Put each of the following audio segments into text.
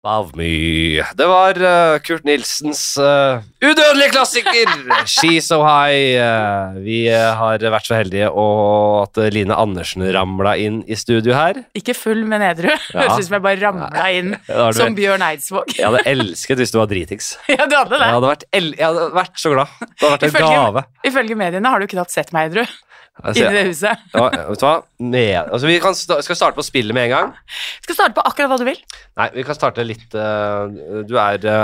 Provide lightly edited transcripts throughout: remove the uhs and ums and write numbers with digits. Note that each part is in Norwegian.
Love Me. Det var Kurt Nilsens udødelige klassiker, She's So High. Vi har vært så heldige at Line Andersen ramlet inn i studio her. Ikke full, men edru. Høres ut som jeg bare ramlet inn som Bjørn Eidsvåg. Jeg hadde elsket hvis du var dritings. Ja, du hadde det. Jeg hadde vært så glad. Det hadde vært en gave. Ifølge mediene har du knapt sett meg edru. Inni det huset. Ja, vet du hva? Vi skal starte på spillet med en gang. Skal starte på akkurat hva du vil. Nei, vi kan starte litt du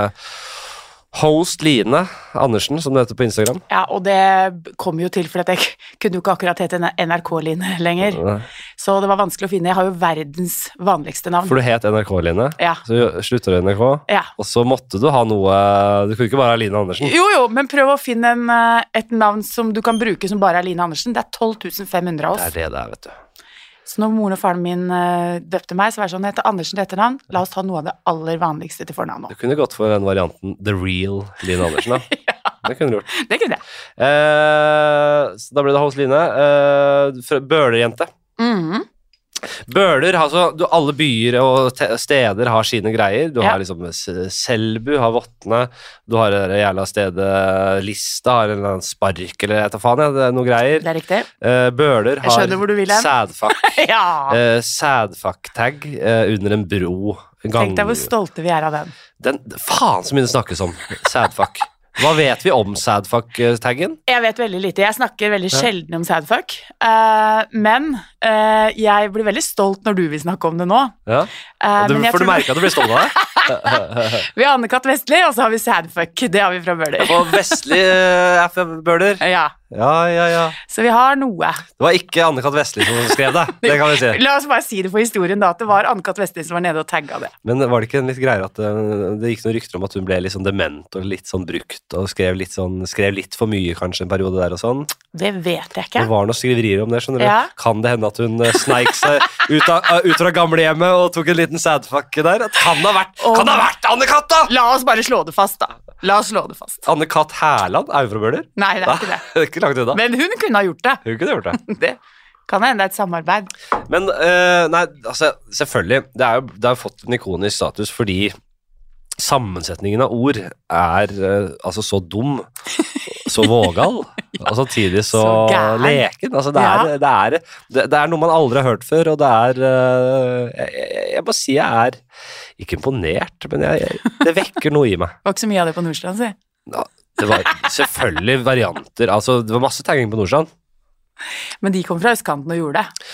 host Line Andersen, som det heter på Instagram. Ja, og det kom jo til fordi at jeg kunne jo ikke akkurat hete NRK-Line lenger. Så det var vanskelig å finne. Jeg har jo verdens vanligste navn. For du het NRK-Line, ja. Så slutter du i NRK, ja. Og så måtte du ha noe. Du kunne ikke bare ha Line Andersen. Jo, men prøv å finne et navn som du kan bruke som bare er Line Andersen. Det er 12.500 av oss. Det er det, vet du. Så når moren og faren min døpte meg, så var det sånn, heter Andersen til etternavn, la oss ta noe av det aller vanligste til fornavn nå. Du kunne gått for den varianten The Real Line Andersen, da. Ja. Det kunne du gjort. Det kunne jeg. Så da ble det hos Line. Bølerjente. Bøler, altså alle byer og steder har sine greier. Du har liksom Selbu, har Vottene. Du har det jævla stedet Lista, har en eller annen spark eller et eller annet, det er noe greier. Det er riktig. Bøler har sædfakk. Ja. Sædfakk-tag under en bro. Tenk deg hvor stolte vi er av den. Faen så mye det snakkes om sædfakk. Hva vet vi om sædfuck-taggen? Jeg vet veldig lite. Jeg snakker veldig sjelden om sædfuck. Men jeg blir veldig stolt når du vil snakke om det nå. Ja. For du merker at du blir stolt av det? Vi har Anne-Kat. Vestli, og så har vi sædfuck. Det har vi fra Bøler. Og Vestli er fra Bøler? Ja. Ja. Så vi har noe. Det var ikke Anne-Kat. Vestli som skrev det. Det kan vi si. La oss bare si det for historien da, at det var Anne-Kat. Vestli som var nede og tagget det. Men var det ikke en litt greier at det gikk noen rykter om at hun ble litt sånn dement og litt sånn brukt, og skrev litt for mye kanskje en periode der og sånn? Det vet jeg ikke. Det var noen skriverier om det, skjønner du. Kan det hende at hun sneik seg ut fra gamlehjemmet og tok en liten sædfakke der? Kan det ha vært Anne-Kat. da? La oss bare slå det fast da. Anne-Kat. Herland er jo fra Bøler? Nei, det er ikke det. Det er ikke langt unna. Men hun kunne ha gjort det. Det kan hende det er et samarbeid. Men, nei, altså, selvfølgelig, det har fått en ikonisk status fordi sammensetningen av ord er altså så dum, så vågal, og samtidig så leken. Altså, det er noe man aldri har hørt før, og det jeg må si jeg er ikke imponert, men det vekker noe i meg. Det var ikke så mye av det på Nordstrand, si. Ja, det var selvfølgelig varianter, altså det var masse tagging på Nordstrand. Men de kom fra østkanten og gjorde det.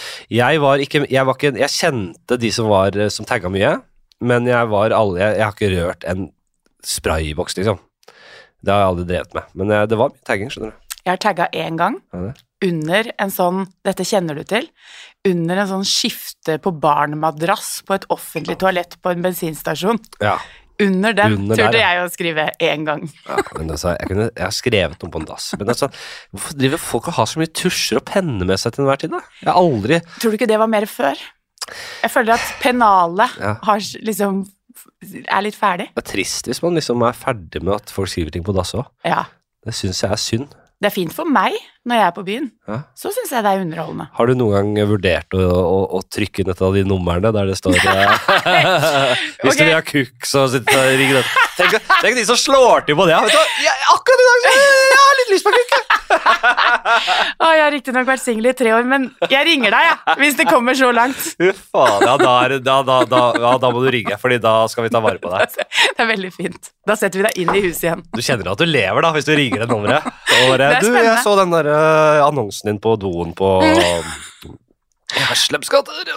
Jeg kjente de som tagget mye, men jeg har ikke rørt en sprayboks, liksom. Det har jeg aldri drevet med, men det var mye tagging, skjønner du. Jeg har tagget en gang, under en sånn, dette kjenner du til, under en sånn skifte på barnmadrass på et offentlig toalett på en bensinstasjon. Ja. Under den turte jeg å skrive en gang. Ja, men altså, jeg har skrevet noe på en dass. Men altså, hvorfor driver folk å ha så mye tusjer og penner med seg til enhver tid, da? Jeg har aldri... Tror du ikke det var mer før? Jeg føler at pennalet har liksom... er litt ferdig. Det er trist hvis man liksom er ferdig med at folk skriver ting på dass også. Ja. Det synes jeg er synd. Det er fint for meg når jeg er på byen. Ja. Så synes jeg det er underholdende. Har du noen gang vurdert å trykke inn et av de numrene der det står hvis du vil ha kukk, så sitter det og ringer det. Tenk de som slår til på det. Vet du, akkurat i dag så jeg har litt lyst på kukk. Jeg har riktig nok vært single i 3 år, men jeg ringer deg, hvis det kommer så langt. Faen, da må du ringe, fordi da skal vi ta vare på deg. Det er veldig fint. Da setter vi deg inn i huset igjen. Du kjenner at du lever da, hvis du ringer det nummeret. Jeg så den der annonsen din på doen på Slemskatter.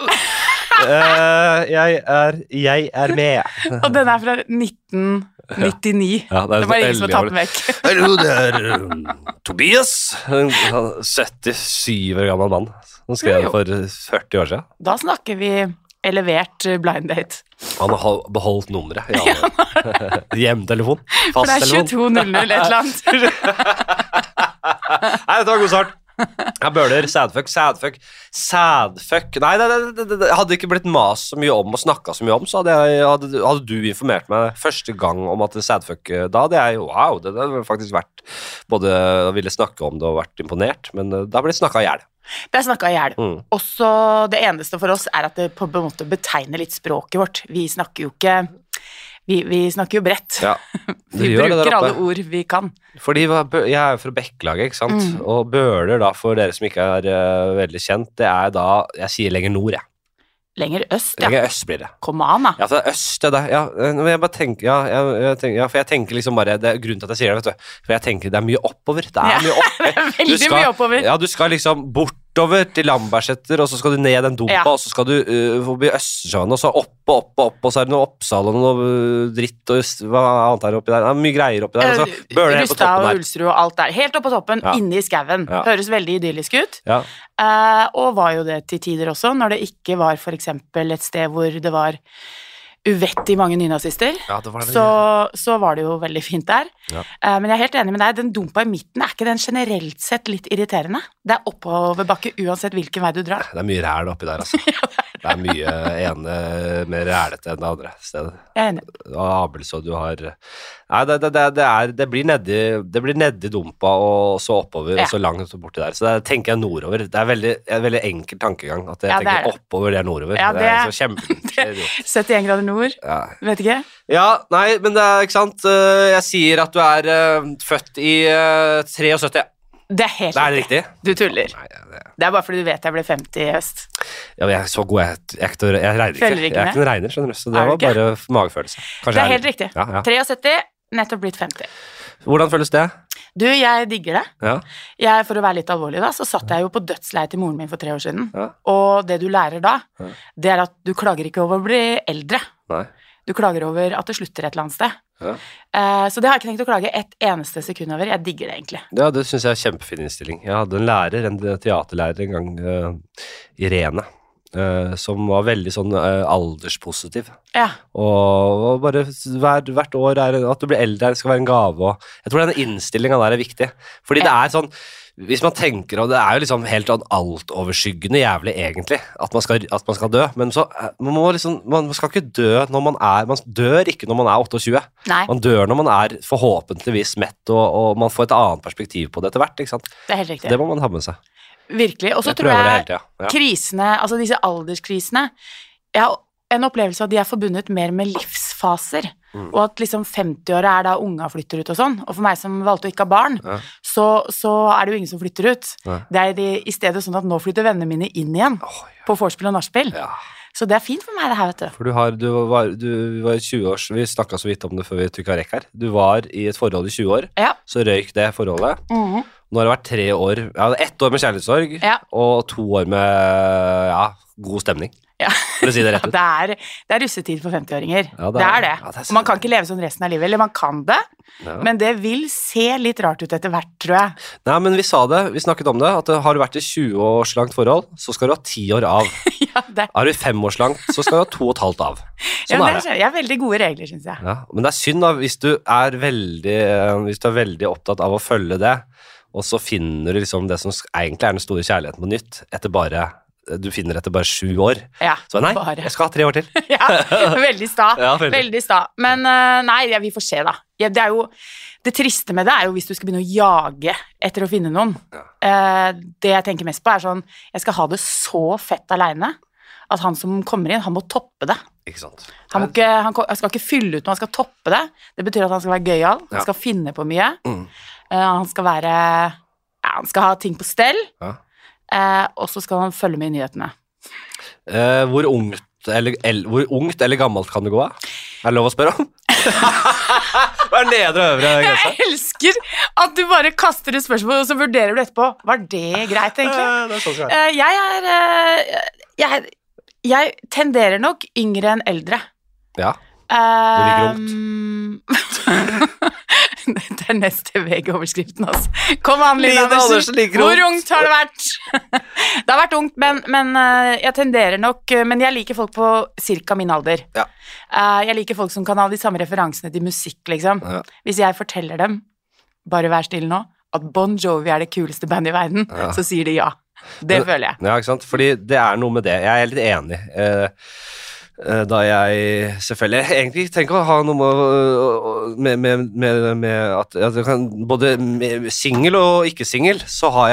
Jeg er med. Og den er fra 1999. Ja, det var ingen som har tatt den vekk. Hallo, det er Tobias, en 77 år gammel mann, som skrev det for 40 år siden. Da snakker vi elevert blind date. Han har beholdt nummeret. Hjemtelefon, fasttelefon. For det er 2200 et eller annet. Nei, dette var god start. Jeg bøler, sædfuck. Nei, det hadde ikke blitt mas så mye om og snakket så mye om, så hadde du informert meg første gang om at sædfuck, da hadde jeg, wow, det hadde faktisk vært, både ville snakke om det og vært imponert, men det har blitt snakket i hjel. Det er snakket i hjel. Også det eneste for oss er at det på en måte betegner litt språket vårt. Vi snakker jo ikke Vi snakker jo bredt. Ja, vi bruker alle ord vi kan. Fordi jeg er fra Bekkelaget, ikke sant? Og Bøler da, for dere som ikke er veldig kjent, det er da, jeg sier lenger nord, jeg. Lenger øst, ja. Lenger øst blir det. Kom an, da. Ja, for det er øst, ja. Jeg bare tenker, for jeg tenker liksom bare, det er grunnen til at jeg sier det, vet du. For jeg tenker det er mye oppover. Det er mye oppover. Det er veldig mye oppover. Ja, du skal liksom bortover til Lambertseter, og så skal du ned den dumpa, og så skal du forbi Østersjøen, og så opp, og så er det noe Oppsal og noe dritt, og hva annet er oppi der? Det er mye greier oppi der, og så bør det helt på toppen der. Rustad og Ulsrud og alt der. Helt opp på toppen, inne i skaven. Høres veldig idyllisk ut. Ja. Og var jo det til tider også, når det ikke var for eksempel et sted hvor det var uvettig mange nynazister, så var det jo veldig fint der. Ja. Men jeg er helt enig med deg, den dumpa i midten, er ikke den generelt sett litt irriterende? Det er oppoverbakke uansett hvilken vei du drar. Det er mye ræl oppi der, altså. Det er mye ene mer rælete enn det andre stedet. Jeg er enig. Og Abelså du har... Nei, det blir nedi dumpa, og så oppover, og så langt borti der. Så det tenker jeg nordover. Det er en veldig enkel tankegang, at jeg tenker oppover, det er nordover. Ja, det er så kjempeenkelt. 71 grader nord, vet ikke? Ja, nei, men det er ikke sant. Jeg sier at du er født i 73. Det er helt riktig. Du tuller. Nei, det er bare fordi du vet jeg ble 50 i høst. Ja, men jeg er så god, jeg regner ikke. Jeg er ikke en regner, skjønner du, så det var bare magefølelse. Kanskje det er helt riktig. 73, nettopp blitt 50. Hvordan føles det? Du, jeg digger det. Ja. For å være litt alvorlig da, så satt jeg jo på dødsleiet til moren min for 3 år siden. Ja. Og det du lærer da, det er at du klager ikke over å bli eldre. Nei. Du klager over at det slutter et eller annet sted. Ja. Så det har jeg ikke tenkt å klage et eneste sekund over. Jeg digger det egentlig. Ja, det synes jeg er kjempefin innstilling. Jeg hadde en teaterlærer en gang, Irene, som var veldig sånn alderspositiv. Ja. Og bare hvert år at du blir eldre, skal være en gave. Og jeg tror den innstillingen der er viktig. Fordi det er sånn, hvis man tenker, og det er jo liksom helt altoverskyggende jævlig egentlig, at man skal dø, men så man skal ikke dø når man dør ikke når man er 28. Nei. Man dør når man er forhåpentligvis mett, og man får et annet perspektiv på det etter hvert, ikke sant? Det er helt riktig. Det må man ha med seg. Virkelig, og så tror jeg krisene, altså disse alderskrisene, jeg har en opplevelse av at de er forbundet mer med livsfaser, og at liksom 50-året er da unga flytter ut og sånn, og for meg som valgte å ikke ha barn, så er det jo ingen som flytter ut. Det er i stedet sånn at nå flytter vennene mine inn igjen på vorspiel og nachspiel. Ja. Så det er fint for meg det her, vet du. For du var i 20 år, vi snakket så vidt om det før vi trykket rekk her. Du var i et forhold i 20 år, så røyk det forholdet. Nå har det vært 3 år, 1 år med kjærlighetssorg, og 2 år med, god stemning. Ja. For å si det rett ut. Det er russetid for 50-åringer. Ja, det er det. Ja, og man kan ikke leve sånn resten av livet, eller man kan det, men det vil se litt rart ut etter hvert, tror jeg. Nei, men vi snakket om det, at har du vært i 20-årslangt forhold, så skal du ha 10 år av. Har du 5-årslangt, så skal du ha 2,5 av. Sånn er det. Jeg har veldig gode regler, synes jeg. Ja, men det er synd da, hvis du er veldig opptatt av å følge det, og så finner du liksom det som egentlig er den store kjærligheten på nytt, du finner etter bare 7 år. Ja, så nei, jeg skal ha 3 år til. Veldig sta. Veldig sta. Men nei, vi får se da. Det triste med det er jo hvis du skal begynne å jage etter å finne noen. Det jeg tenker mest på er sånn, jeg skal ha det så fett alene, at han som kommer inn, han må toppe det. Ikke sant. Han skal ikke fylle ut noe, han skal toppe det. Det betyr at han skal være gøyal, han skal finne på mye. Han skal ha ting på stell. Og så skal han følge med i nyhetene. Hvor ungt eller gammelt kan du gå av? Er det lov å spørre om? Hva er nedre og øvre grense? Jeg elsker at du bare kaster et spørsmål, og så vurderer du etterpå. Var det greit, egentlig? Jeg tenderer nok yngre enn eldre. Ja. Du liker ungt. Det er neste VG-overskriften, altså. Kom an, Line Andersen. Hvor ungt har det vært? Det har vært ungt, men jeg tenderer nok, men jeg liker folk på cirka min alder. Ja. Jeg liker folk som kan ha de samme referansene til musikk, liksom. Ja. Hvis jeg forteller dem, bare vær stille nå, at Bon Jovi er det kuleste bandet i verden, så sier de ja. Det føler jeg. Ja, ikke sant? Fordi det er noe med det. Jeg er litt enig. Da jeg selvfølgelig egentlig tenker å ha noe med at jeg kan, både single og ikke single, så har jeg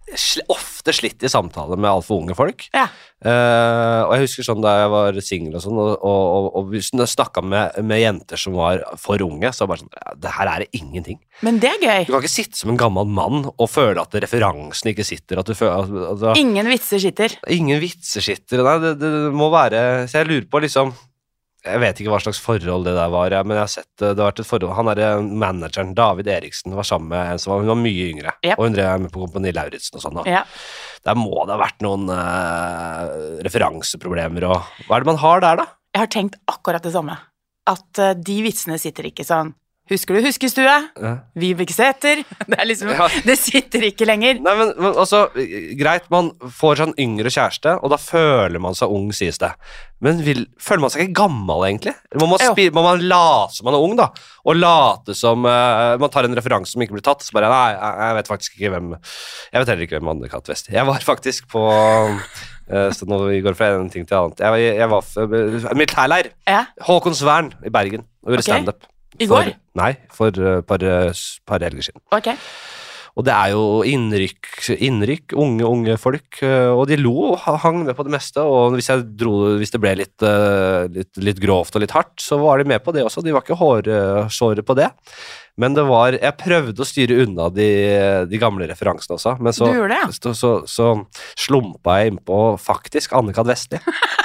ofte slitt i samtale med alt for unge folk. Ja. Og jeg husker sånn da jeg var single og sånn, og vi snakket med jenter som var for unge, så bare sånn, det her er det ingenting. Men det er gøy. Du kan ikke sitte som en gammel mann og føle at referansen ikke sitter, at du føler altså, ingen vitser sitter. Ingen vitser sitter, nei, det må være, så jeg lurer på liksom, jeg vet ikke hva slags forhold det der var, men jeg har sett, det har vært et forhold, han manageren, David Eriksen, var sammen med en som var, hun var mye yngre, og hun drev med på Kompani Lauritzen og sånn da. Ja. Der må det ha vært noen referanseproblemer, og hva er det man har der da? Jeg har tenkt akkurat det samme, at de vitsene sitter ikke sånn, husker du huskestue? Ja. Vibeke Sæther? Det liksom, det sitter ikke lenger. Nei, men altså, greit, man får sånn yngre kjæreste, og da føler man seg ung, sies det. Men føler man seg ikke gammel, egentlig? Må man late som man er ung, da? Og late som, man tar en referanse som ikke blir tatt, så bare, nei, jeg vet faktisk ikke hvem, jeg vet heller ikke hvem Anne-Kat. Westie. Jeg var faktisk på, så nå vi går fra en ting til annet, jeg var på militærleir, Håkonsvern i Bergen, og gjorde stand-up. I går? Nei, for et par helger siden. Ok. Og det er jo innrykk, unge folk, og de lo og hang med på det meste, og hvis det ble litt grovt og litt hardt, så var de med på det også, de var ikke hårsåre på det. Men jeg prøvde å styre unna de gamle referansene også, men så slumpa jeg inn på faktisk Anne-Kat. Westie.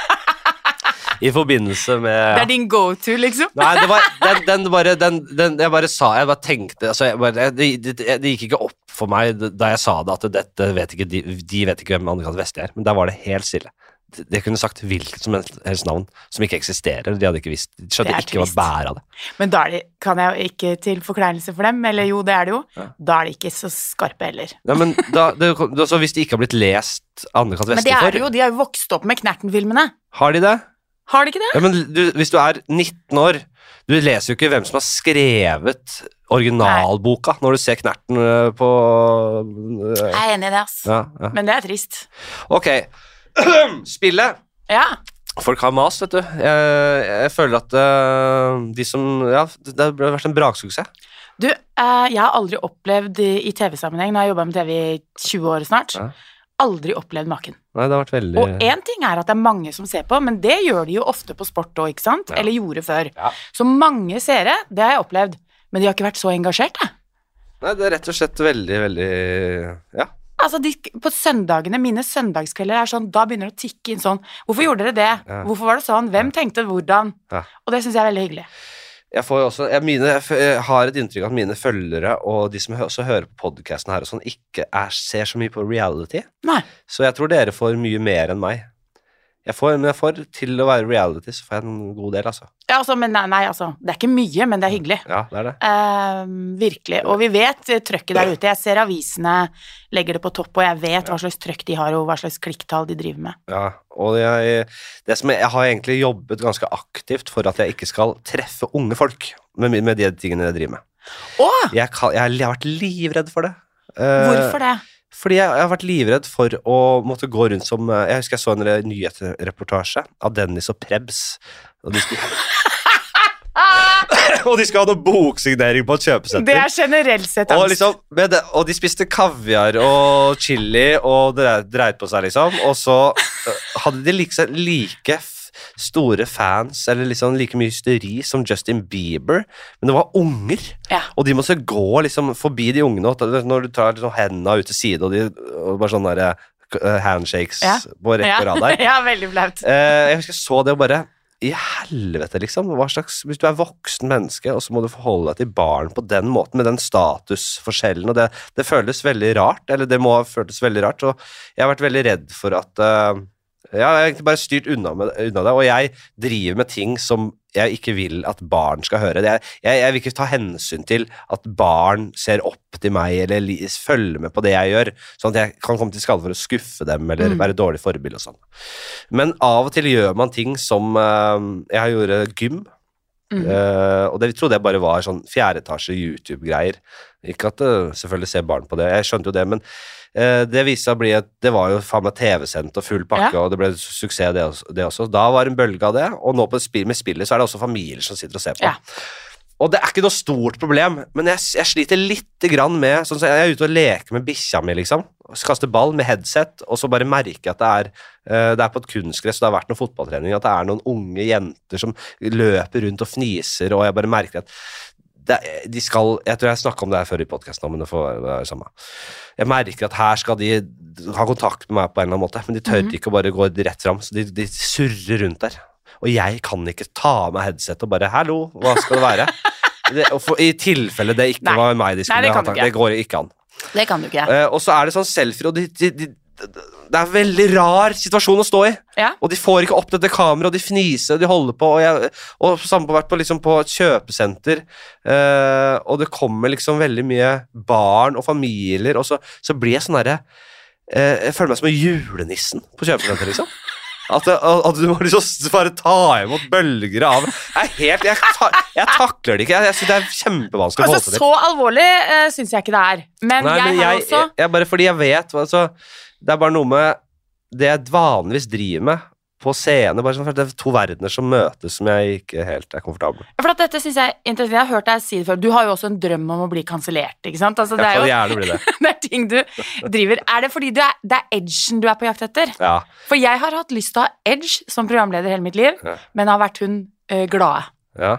I forbindelse med... Det er din go-to, liksom? Nei, det var, jeg bare tenkte, altså, det gikk ikke opp for meg da jeg sa det, at dette vet ikke, de vet ikke hvem Anne-Kat. Westie er, men der var det helt stille. De kunne sagt hvilket som helst navn som ikke eksisterer, de hadde ikke visst, de skjønte ikke hva bære av det. Men da kan jeg jo ikke til forkleinelse for dem, eller jo, det er det jo, da er de ikke så skarpe heller. Nei, men så hvis de ikke har blitt lest Anne-Kat. Westie for... Men det er jo, de har jo vokst opp med Knerten-filmene. Har de det? Har det ikke det? Ja, men hvis du er 19 år, du leser jo ikke hvem som har skrevet originalboka når du ser Knerten på... Jeg er enig i det, ass. Ja. Men det er trist. Ok, spillet. Ja. Folk har mas, vet du. Jeg føler at det har vært en braksuksess. Du, jeg har aldri opplevd i TV-sammenheng, når jeg har jobbet med TV i 20 år snart, aldri opplevd maken. Nei, det har vært veldig... Og en ting er at det er mange som ser på, men det gjør de jo ofte på sport også, ikke sant? Ja. Eller gjorde før. Ja. Så mange seere, det har jeg opplevd, men de har ikke vært så engasjert, da. Nei, det er rett og slett veldig, veldig... Ja. Altså, på søndagene, mine søndagskvelder er sånn, da begynner det å tikke inn sånn, hvorfor gjorde dere det? Ja. Hvorfor var det sånn? Hvem tenkte hvordan? Ja. Og det synes jeg er veldig hyggelig. Jeg har et inntrykk av at mine følgere og de som også hører på podcasten her og sånn, ikke ser så mye på reality. Nei. Så jeg tror dere får mye mer enn meg. Men jeg får til å være reality, så får jeg en god del, altså. Ja, altså, men nei, altså, det er ikke mye, men det er hyggelig. Ja, det er det. Virkelig, og vi vet trøkket der ute. Jeg ser avisene legger det på topp, og jeg vet hva slags trøkk de har, og hva slags klikktall de driver med. Ja, og jeg har egentlig jobbet ganske aktivt for at jeg ikke skal treffe unge folk med de tingene jeg driver med. Åh! Jeg har vært livredd for det. Hvorfor det? Fordi jeg har vært livredd for å måtte gå rundt som... Jeg husker jeg så en nyhetsreportasje av Dennis og Prebz, og de skulle ha noen boksignering på et kjøpesenter. Det er generelt sett angst. Og de spiste kaviar og chili og dreit på seg, liksom. Og så hadde de like store fans, eller liksom like mye hysteri som Justin Bieber, men det var unger, og de måtte gå liksom forbi de ungene, når du tar liksom hendene ut til side, og bare sånne der handshakes på rekke og rad der. Ja, veldig flaut. Jeg husker jeg så det og bare, i helvete liksom, hvis du er voksen menneske, og så må du forholde deg til barn på den måten, med den statusforskjellen, og det føles veldig rart, eller det må ha føltes veldig rart, og jeg har vært veldig redd for at... jeg har egentlig bare styrt unna det, og jeg driver med ting som jeg ikke vil at barn skal høre. Jeg vil ikke ta hensyn til at barn ser opp til meg, eller følger med på det jeg gjør, sånn at jeg kan komme til skade for å skuffe dem, eller være dårlig forbilde og sånn. Men av og til gjør man ting som, jeg har gjort gym, og det trodde jeg bare var sånn 4. etasje YouTube-greier. Ikke at selvfølgelig ser barn på det, jeg skjønte jo det, men det viste seg å bli at det var jo faen meg TV-sendt og full pakke, og det ble suksess det også. Da var en bølge av det, og nå med spillet så er det også familier som sitter og ser på. Og det ikke noe stort problem, men jeg sliter litt grann med, sånn at jeg ute og leker med bikkja mi, liksom, kaster ball med headset, og så bare merker jeg at det på et kunstgress, og det har vært noen fotballtrening, at det noen unge jenter som løper rundt og fniser, og jeg bare merker at jeg tror jeg snakket om det her før i podcasten, men det får være det samme. Jeg merker at her skal de ha kontakt med meg på en eller annen måte, men de tør ikke å bare gå rett frem, så de surrer rundt der. Og jeg kan ikke ta av meg headset og bare, hallo, hva skal det være? I tilfelle det ikke var meg de skulle ha tatt, det går ikke an. Det kan du ikke. Og så det sånn selfie, og det veldig rar situasjon å stå i. Ja. Og de får ikke opp dette kameraet, og de fniser, og de holder på, og sammen på vært liksom på et kjøpesenter, og det kommer liksom veldig mye barn og familier, og så blir jeg sånn der, jeg føler meg som julenissen på kjøpesenter, liksom. At du må liksom bare ta imot bølger av jeg takler det ikke. Jeg synes det kjempevanskelig å holde til. Så alvorlig synes jeg ikke det men bare fordi jeg vet altså, det bare noe med det jeg vanligvis driver med på scene, bare sånn, for det to verdener som møtes som jeg ikke helt komfortabel. For at dette synes jeg interessant, jeg har hørt deg si det før, du har jo også en drøm om å bli kansellert, ikke sant? Altså, det jo gjerne bli det. Det ting du driver. Det fordi det edgen du på jakt etter? Ja. For jeg har hatt lyst til å ha edge som programleder hele mitt liv, men har vært hun glade. Ja.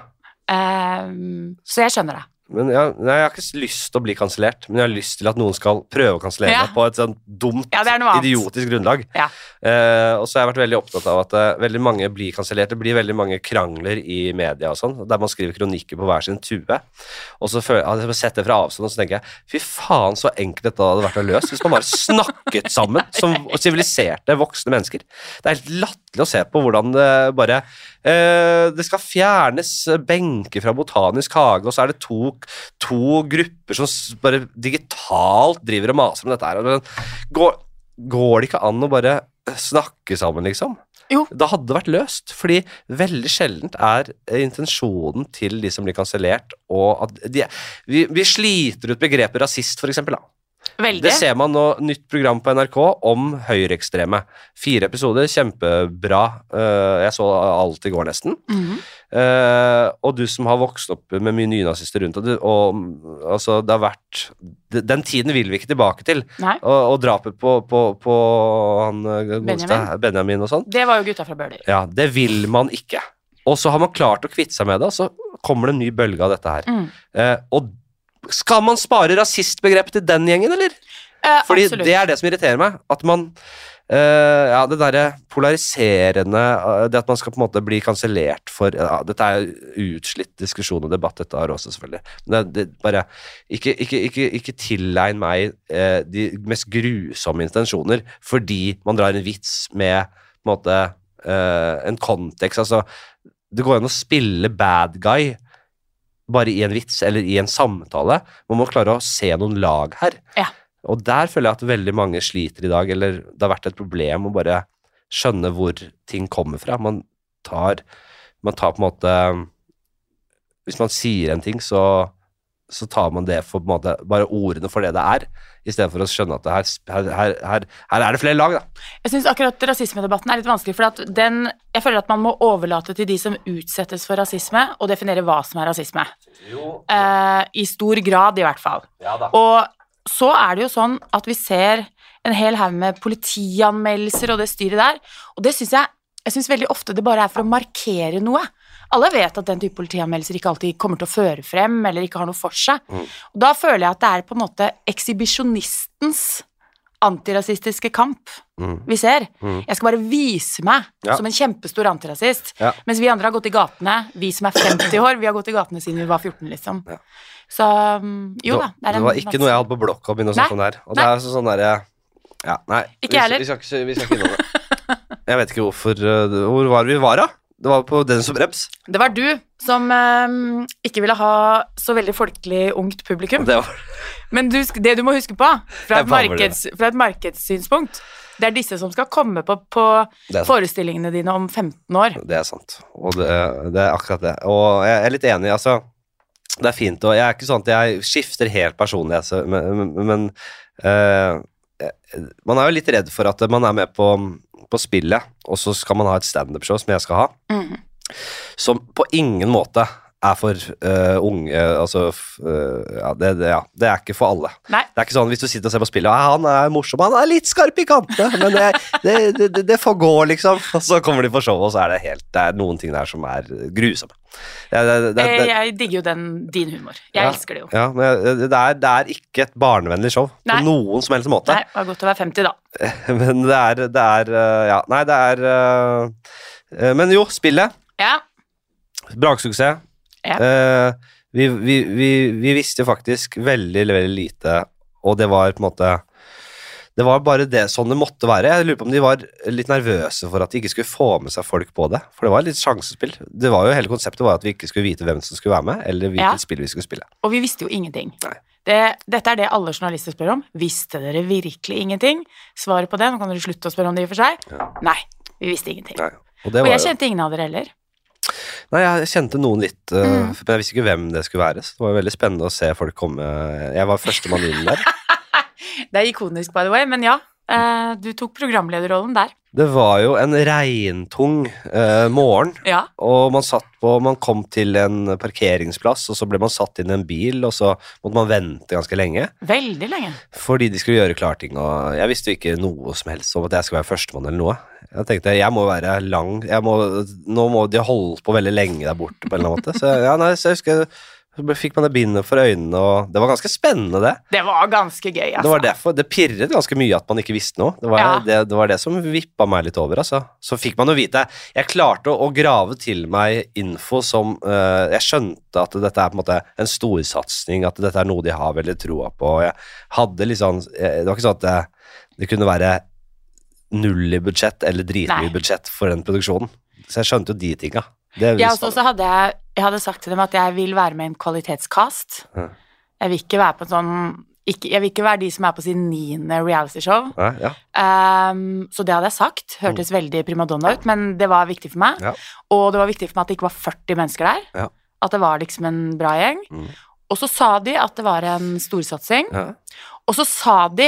Så jeg skjønner det. Men jeg har ikke lyst til å bli kansellert, men jeg har lyst til at noen skal prøve å kansellere meg på et sånn dumt, idiotisk grunnlag. Ja. Og så har jeg vært veldig opptatt av at veldig mange blir kansellert. Det blir veldig mange krangler i media og sånn, der man skriver kronikker på hver sin tue. Og så har jeg sett det fra avstand, og så tenker jeg, fy faen så enkelt dette hadde vært å løse, hvis man bare snakket sammen som siviliserte voksne mennesker. Det helt latterlig å se på hvordan det bare det skal fjernes benker fra Botanisk hage, og så det to grupper som bare digitalt driver og maser om dette her. Går det ikke an å bare snakke sammen, liksom? Jo. Det hadde vært løst, fordi veldig sjeldent intensjonen til de som blir kansellert, og at vi sliter ut begrepet rasist, for eksempel, da. Veldig. Det ser man nå, nytt program på NRK om høyreekstreme. 4 episoder, kjempebra. Jeg så alt i går nesten. Og du som har vokst opp med mye nynazister rundt, og altså, det har vært den tiden vil vi ikke tilbake til. Og drapet på han Benjamin og sånn. Det var jo gutta fra Bøler. Ja, det vil man ikke. Og så har man klart å kvitte seg med det, og så kommer det en ny bølge av dette her. Og skal man spare rasistbegrepet til den gjengen, eller? Fordi absolutt. Det det som irriterer meg, at man det der polariserende, det at man skal på en måte bli kansellert for, dette utslitt diskusjon og debatt, dette også selvfølgelig, men det bare, ikke tillegn meg de mest grusomme intensjoner, fordi man drar en vits med på en måte en kontekst, altså det går an å spille bad guy bare i en vits eller i en samtale. Man må klare å se noen lag her. Ja. Og der føler jeg at veldig mange sliter i dag, eller det har vært et problem å bare skjønne hvor ting kommer fra. Man tar på en måte, hvis man sier en ting, så tar man det for på en måte, bare ordene for det i stedet for å skjønne at her det flere lag, da. Jeg synes akkurat rasismedebatten litt vanskelig, for jeg føler at man må overlate til de som utsettes for rasisme, og definere hva som rasisme. I stor grad i hvert fall. Ja, da. Og så det jo sånn at vi ser en hel haug med politianmeldelser og det styret der, og det synes jeg synes veldig ofte det bare for å markere noe. Alle vet at den type politianmeldelser ikke alltid kommer til å føre frem, eller ikke har noe for seg. Og da føler jeg at det på en måte ekshibisjonistens antirasistiske kamp vi ser. Jeg skal bare vise meg som en kjempestor antirasist, mens vi andre har gått i gatene, vi som 50 år, vi har gått i gatene siden vi var 14, liksom. Så, jo da. Det var ikke noe jeg hadde på blokk å begynne å snakke om der. Og det sånn der, nei. Ikke heller. Vi skal ikke innom det. Jeg vet ikke hvor var vi da? Det var på Den som Reps. Det var du som ikke ville ha så veldig folkelig ungt publikum. Men det du må huske på, fra et markedssynspunkt, det disse som skal komme på forestillingene dine om 15 år. Det sant, og det akkurat det. Og jeg litt enig, altså, det fint, og jeg ikke sånn at jeg skifter helt personlig, altså, men man jo litt redd for at man med på spillet, og så skal man ha et stand-up-show som jeg skal ha, som på ingen måte er for unge, altså det er ikke for alle. Nei. Det er ikke sånn hvis du sitter og ser på spillet, han er morsom, han er litt skarp i kantene, men det får gå liksom, og så kommer de på show, og så det er noen ting der som er grusomme. Jeg digger jo din humor. Jeg elsker det jo. Ja, men det er ikke et barnevennlig show på noen som helst måte. Nei, det var godt å være 50 da. Men men jo, spillet. Ja. Braksuksess. Ja. Vi visste faktisk veldig, veldig lite, og det var på en måte det var bare det sånn det måtte være. Jeg lurer på om de var litt nervøse for at de ikke skulle få med seg folk på det, for det var litt sjansespill. Det var jo hele konseptet var at vi ikke skulle vite hvem som skulle være med, eller hvilket spill vi skulle spille. Og vi visste jo ingenting. Dette er det alle journalister spør om. Visste dere virkelig ingenting? Svaret på det, nå kan dere slutte å spørre om det i og for seg. Ja. Nei, vi visste ingenting. Nei. Og jeg kjente ingen av dere heller. Nei, jeg kjente noen litt, men jeg visste ikke hvem det skulle være, så det var veldig spennende å se folk komme. Jeg var første mann inn der. Det er ikonisk, by the way, men ja, du tok programlederrollen der. Det var jo en regntung morgen, og man kom til en parkeringsplass, og så ble man satt inn i en bil, og så måtte man vente ganske lenge. Veldig lenge. Fordi de skulle gjøre klarting, og jeg visste jo ikke noe som helst om at jeg skulle være førstemann eller noe. Jeg tenkte, jeg må være lang, nå må de holde på veldig lenge der borte på en eller annen måte, så jeg husker så fikk man det bindet for øynene, og det var ganske spennende det. Det var ganske gøy, altså. Det var derfor, det pirret ganske mye at man ikke visste noe. Det var det som vippet meg litt over, altså. Så fikk man jo vite, jeg klarte å grave til meg info som, jeg skjønte at dette er på en måte en storsatsning, at dette er noe de har veldig troa på, og jeg hadde liksom, det var ikke sånn at det kunne være null i budsjett, eller dritmye budsjett for den produksjonen. Så jeg skjønte jo de tinga. Jeg hadde sagt til dem at jeg vil være med i en kvalitetscast. Jeg vil ikke være på en sånn jeg vil ikke være de som er på sin 9. reality-show. Så det hadde jeg sagt. Hørtes veldig primadonna ut, men det var viktig for meg. Og det var viktig for meg at det ikke var 40 mennesker der. At det var liksom en bra gjeng. Og så sa de at det var en storsatsing. Og så sa de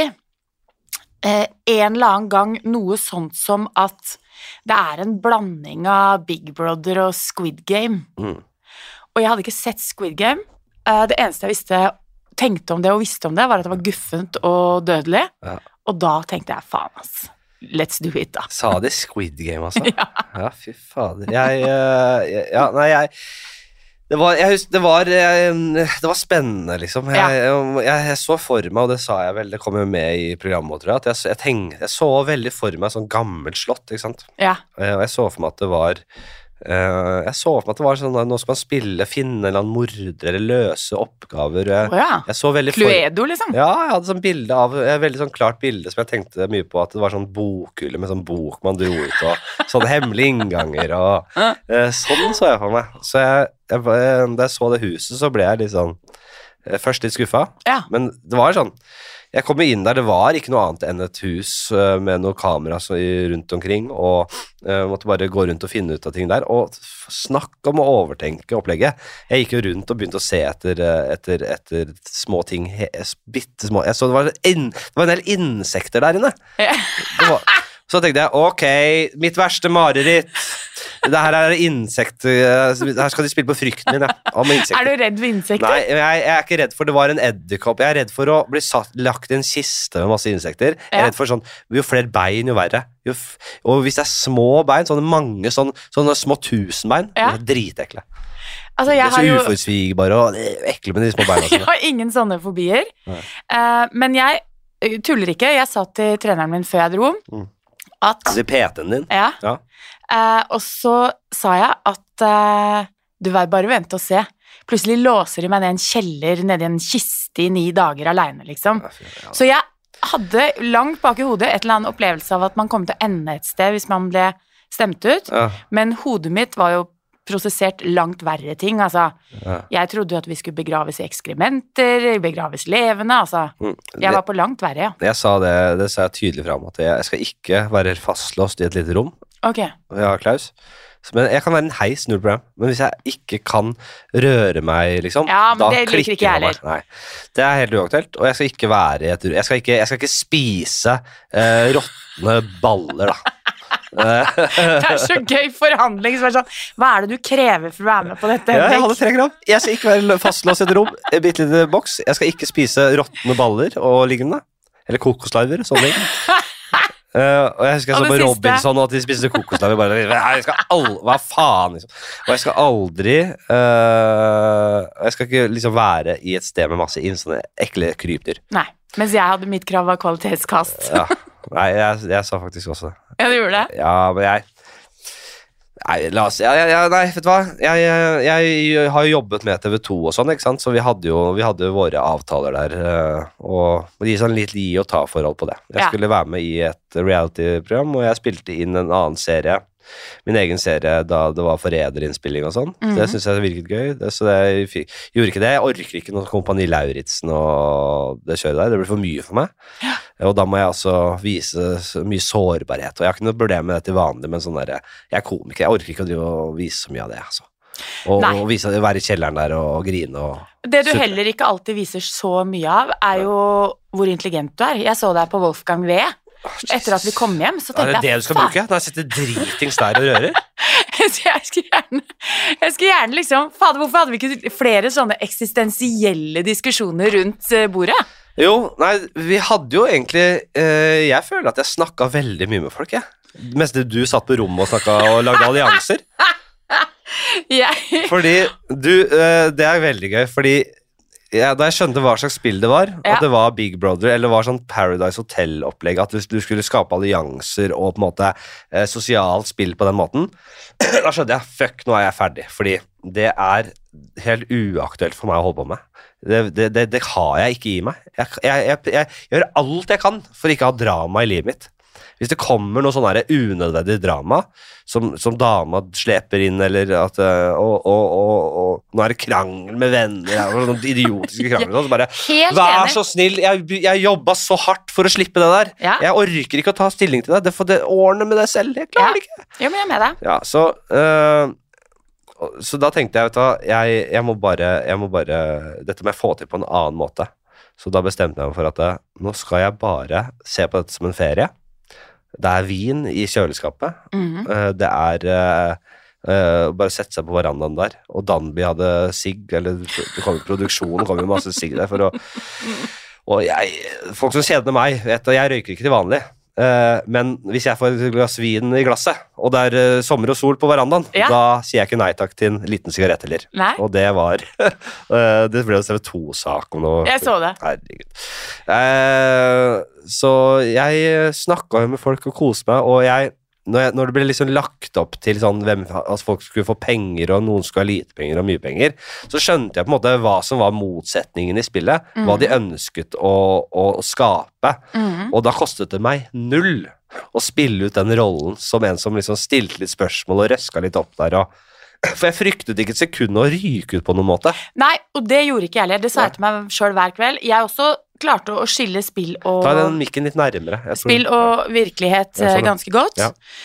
en eller annen gang noe sånt som at det er en blanding av Big Brother og Squid Game. Og jeg hadde ikke sett Squid Game. Det eneste jeg tenkte om det og visste om det, var at det var guffent og dødelig. Og da tenkte jeg, faen ass, let's do it da. Sa de Squid Game, altså? Ja, fy fader. Det var spennende, liksom. Jeg så for meg, og det sa jeg vel, det kom jo med i programmet, tror jeg, at jeg så veldig for meg sånn gammelt slott, ikke sant? Og jeg så for meg at det var sånn at nå skal man finne en eller annen morder eller løse oppgaver. Jeg så veldig Cluedo, liksom? Ja, jeg hadde sånn bilde av, et veldig sånn klart bilde som jeg tenkte mye på, at det var sånn bokhylle med sånn bok man dro ut, og sånne hemmelige innganger, og sånn så jeg for meg. Så da jeg så det huset, så ble jeg litt sånn, først litt skuffet, men det var sånn, jeg kom inn der, det var ikke noe annet enn et hus med noen kamera rundt omkring, og måtte bare gå rundt og finne ut av ting der, og snakk om å overtenke opplegget. Jeg gikk jo rundt og begynte å se etter små ting, bitte små. Jeg så det var en del insekter der inne. Så tenkte jeg, ok, mitt verste mareritt. Det her er insekter, her skal de spille på frykten min, Er du redd for insekter? Nei, jeg er ikke redd for det var en edderkopp. Jeg er redd for å bli lagt i en kiste med masse insekter. Jeg er redd for jo flere bein, jo verre. Og hvis det er små bein, sånne små 1000 bein, det er dritekle. Altså, det er så uforutsigbare og ekle med de små beina. Jeg har ingen sånne fobier. Men jeg tuller ikke. Jeg sa til treneren min før jeg dro at det er PT-en din? Ja. Og så sa jeg at du vil bare vente og se. Plutselig låser de meg ned i en kjeller, nede i en kiste i 9 dager alene, liksom. Så jeg hadde langt bak i hodet et eller annet opplevelse av at man kom til å ende et sted hvis man ble stemt ut, men hodet mitt var jo prosessert langt verre ting, altså. Jeg trodde jo at vi skulle begraves i ekskrementer, begraves levende, altså. Jeg var på langt verre, Jeg sa det sa jeg tydelig frem, at jeg skal ikke være fastlåst i et lite rom. Ok. Ja, Klaus. Men jeg kan være en heis, null problem. Men hvis jeg ikke kan røre meg, liksom, da klikker ikke jeg heller. Nei, det er helt uaktuelt, og jeg skal ikke være jeg skal ikke spise råtne baller, da. Det så gøy forhandling, så sånn, hva det du krever for å være med på dette? Ja, jeg hadde 3 gram. Jeg skal ikke være fastlåst i et rom, en bitte liten boks. Jeg skal ikke spise råttende baller og lignende. Eller kokoslarver, sånne ting. Og jeg husker jeg så på Robinson og at de spiste kokoslarver bare, hva faen liksom. Og jeg skal aldri jeg skal ikke liksom være i et sted med masse sånne ekle krypdyr. Nei, mens jeg hadde mitt krav av kvalitetskast. Ja, nei, jeg sa faktisk også det. Ja, du gjorde det? Ja, men Nei, nei, vet du hva? Jeg har jo jobbet med TV2 og sånn, ikke sant? Så vi hadde jo våre avtaler der, og det gir sånn litt gi og ta forhold på det. Jeg skulle være med i et reality-program, og jeg spilte inn en annen serie, min egen serie, da det var forræderinnspilling og sånn. Det synes jeg virket gøy, så jeg gjorde ikke det. Jeg orker ikke noe Kompani Lauritzen og det kjøret der, det blir for mye for meg. Og da må jeg altså vise mye sårbarhet, og jeg har ikke noe problem med det til vanlig, men sånn der, jeg er komiker, jeg orker ikke å drive og vise så mye av det, altså. Og være i kjelleren der og grine og det du heller ikke alltid viser så mye av, jo hvor intelligent du er. Jeg så deg på Wolfgang V. Etter at vi kom hjem, så tenkte jeg... Det du skal bruke? Da jeg sitter dritings der og rører? Jeg skulle gjerne liksom... Fader, hvorfor hadde vi ikke flere sånne eksistensielle diskusjoner rundt bordet? Jo, nei, vi hadde jo egentlig... jeg føler at jeg snakket veldig mye med folk, jeg. Mens du satt på rommet og snakket og lagde allianser. Fordi det veldig gøy, fordi... da jeg skjønte hva slags spill det var, at det var Big Brother, eller var sånn Paradise Hotel-opplegg, at du skulle skape allianser og på en måte sosialt spill på den måten, da skjønte jeg, fuck, nå jeg ferdig, fordi det helt uaktuelt for meg å holde på med. Det har jeg ikke i meg. Jeg gjør alt jeg kan for ikke å ha drama i livet mitt. Hvis det kommer noe sånn unødvendig drama som dama sleper inn, eller at og nå det krangel med venner, noen idiotiske krangler, så bare, vær så snill, jeg jobbet så hardt for å slippe det der. Jeg orker ikke å ta stilling til det, det ordne med det selv, jeg klarer det ikke. Jo, men jeg med deg. Ja, så da tenkte jeg, vet du hva, jeg må bare, dette må jeg få til på en annen måte. Så da bestemte jeg meg for at nå skal jeg bare se på dette som en ferie. Det vin i kjøleskapet. Det bare sette seg på verandaen der. Og Danby hadde sigg, eller det kom i produksjonen, det kom jo masse sigg der og folk som kjenner meg vet at jeg røyker ikke til vanlig. Men hvis jeg får et glass vin i glasset, og det sommer og sol på verandaen, da sier jeg ikke nei takk til en liten sigarett heller. Og det var det ble en TV2-sak om noe. Jeg så det. Herregud. Så jeg snakket jo med folk og koste meg, og når det ble liksom lagt opp til sånn, at folk skulle få penger, og noen skulle ha lite penger og mye penger, så skjønte jeg på en måte hva som var motsetningen i spillet, hva de ønsket å skape, og da kostet det meg 0 å spille ut den rollen som en som liksom stilte litt spørsmål og røska litt opp der, for jeg fryktet ikke et sekund å ryke ut på noen måte. Nei, og det gjorde ikke jeg heller, det sa jeg til meg selv hver kveld. Jeg også klarte å skille spill og... Ta den mikken litt nærmere. Spill og virkelighet ganske godt.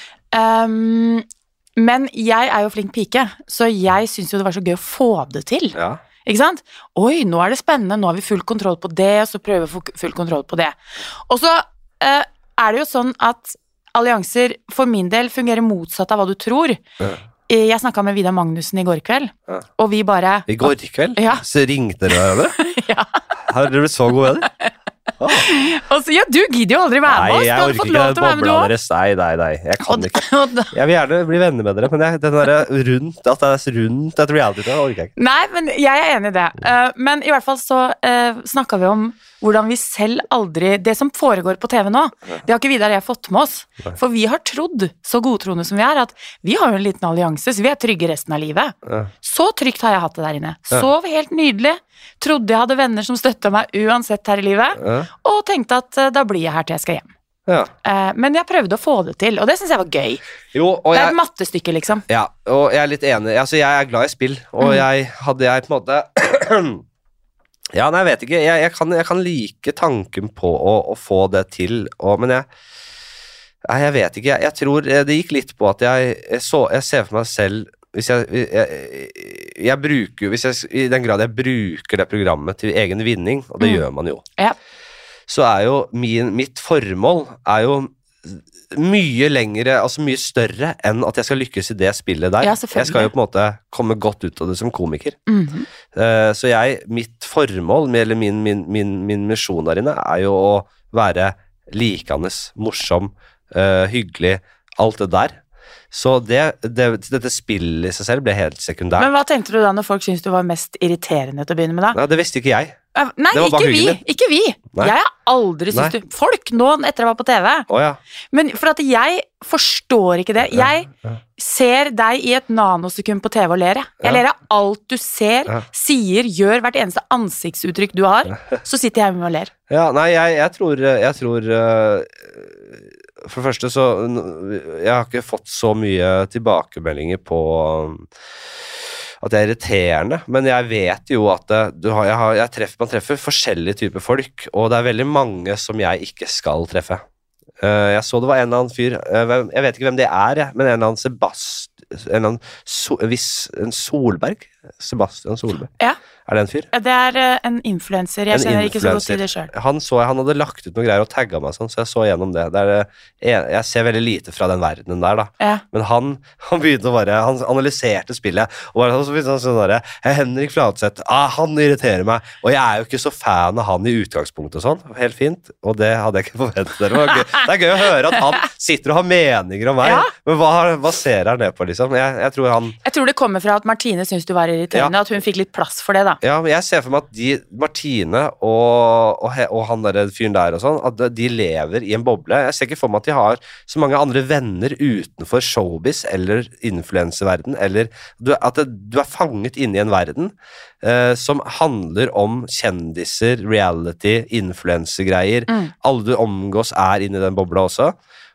Men jeg jo flink pike, så jeg synes jo det var så gøy å få det til. Ikke sant? Oi, nå det spennende, nå har vi full kontroll på det, og så prøver vi å få full kontroll på det. Og så det jo sånn at allianser for min del fungerer motsatt av hva du tror. Jeg snakket med Vidar Magnussen i går kveld, og vi bare... I går kveld? Ja. Så ringte dere hverandre? Ja. Har dere blitt så gode med det? Og så, du gidder jo aldri være med oss. Nei, jeg orker ikke den bobla deres. Nei, jeg kan ikke. Jeg vil gjerne bli venner med dere, men den der rundt et reality, det orker jeg ikke. Nei, men jeg enig i det. Men i hvert fall så snakket vi om hvordan vi selv aldri, det som foregår på TV nå, det har ikke Vidar og jeg fått med oss. For vi har trodd, så godtroende som vi at vi har jo en liten allianse, så vi trygge resten av livet. Så trygt har jeg hatt det der inne. Sov helt nydelig. Trodde jeg hadde venner som støttet meg uansett her i livet, og tenkte at da blir jeg her til jeg skal hjem. Men jeg prøvde å få det til, og det synes jeg var gøy. Jo, og det et mattestykke, liksom. Ja, og jeg litt enig. Altså, jeg glad i spill, og jeg på en måte... Ja, nei, jeg vet ikke. Jeg kan like tanken på å få det til, men jeg vet ikke. Jeg tror det gikk litt på at jeg ser for meg selv, hvis jeg bruker, i den grad jeg bruker det programmet til egen vinning, og det gjør man jo, så jo mitt formål jo mye lengre, altså mye større enn at jeg skal lykkes i det spillet der. Ja, jeg skal jo på en måte komme godt ut av det som komiker. Så mitt formål, eller min misjon der inne, er jo å være likende, morsom, hyggelig, alt det der. Så dette spillet i seg selv ble helt sekundært. Men hva tenkte du da når folk syntes du var mest irriterende til å begynne med da? Nei, det visste ikke jeg. Nei, ikke vi. Nei. Jeg har aldri syntes du... Folk nå, etter jeg var på TV. Ja. Men for at jeg forstår ikke det. Jeg ser deg i et nanosekund på TV og ler. Jeg ler av alt du ser, sier, gjør, hvert eneste ansiktsuttrykk du har. Så sitter jeg med og ler. Ja, nei, jeg tror for det første så jeg har ikke fått så mye tilbakemeldinger på at det er irriterende, men jeg vet jo at man treffer forskjellige typer folk, og det er veldig mange som jeg ikke skal treffe. Jeg så det var en eller annen fyr, jeg vet ikke hvem det er, men en eller annen Solberg? Sebastian Solberg. Ja. Er det en fyr? Ja, det er en influencer. Jeg kjenner ikke så godt til det selv. Han hadde lagt ut noen greier og tagget meg sånn, så jeg så gjennom det. Jeg ser veldig lite fra den verdenen der da. Ja. Men han begynte han analyserte spillet, og så begynte han sånn der, Henrik Fladseth, han irriterer meg, og jeg er jo ikke så fan av han i utgangspunktet og sånn, helt fint, og det hadde jeg ikke forventet. Det er gøy å høre at han sitter og har meninger om meg, men hva ser han ned på liksom? Jeg tror det kommer fra at Martine synes du var irriterende, at hun fikk litt plass for det da. Ja, men jeg ser for meg at Martine og han der fyren der og sånn, at de lever i en boble. Jeg ser ikke for meg at de har så mange andre venner utenfor showbiz eller influencerverden, eller at du er fanget inne i en verden som handler om kjendiser, reality, influencergreier. Alle du omgås er inne i den bobla også.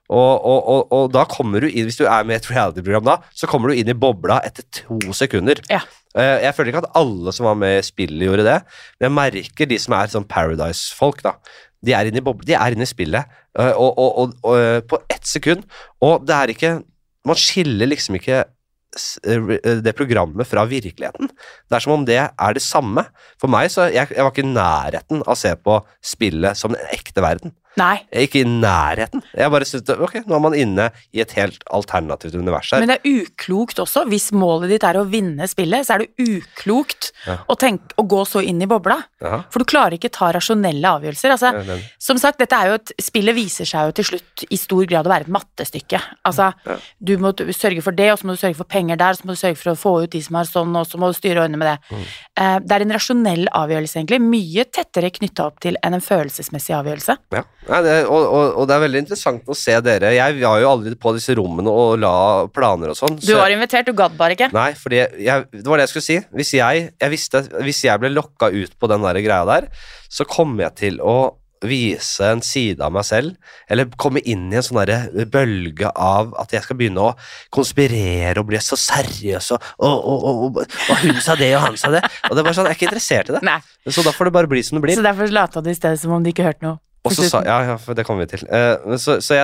Og da kommer du inn, hvis du er med i et reality-program da, så kommer du inn i bobla etter 2 sekunder. Ja. Jeg føler ikke at alle som var med i spillet gjorde det, men jeg merker de som er sånn Paradise-folk da, de er inne i bobla, de er inne i spillet, og på 1 sekund, og det er ikke, man skiller liksom ikke det programmet fra virkeligheten. Det er som om det er det samme. For meg så, jeg var ikke i nærheten av å se på spillet som den ekte verden. Nei. Jeg er ikke i nærheten. Jeg bare synes, ok, nå er man inne i et helt alternativt univers her. Men det er uklokt også. Hvis målet ditt er å vinne spillet, så er det uklokt å gå så inn i bobla. For du klarer ikke ta rasjonelle avgjørelser. Altså, som sagt, spillet viser seg jo til slutt i stor grad å være et mattestykke. Altså, du må sørge for det, og så må du sørge for penger der, så må du sørge for å få ut de som har sånn, og så må du styre øynene med det. Det er en rasjonell avgjørelse egentlig, mye tettere knyttet opp til enn en følelsesmessig avgjørelse. Ja. Nei, og det er veldig interessant å se dere. Jeg var jo aldri på disse rommene og la planer og sånn. Du var invitert, du gadd bare ikke. Nei, fordi det var det jeg skulle si. Hvis jeg ble lokket ut på den der greia der, så kom jeg til å vise en side av meg selv, eller komme inn i en sånn der bølge av at jeg skal begynne å konspirere og bli så seriøs, og hun sa det, og han sa det. Og det var sånn, jeg er ikke interessert i det. Nei. Så da får det bare bli som det blir. Så derfor lata du i stedet som om du ikke hørte noe? Og så sa, ja, for det kommer vi til. Så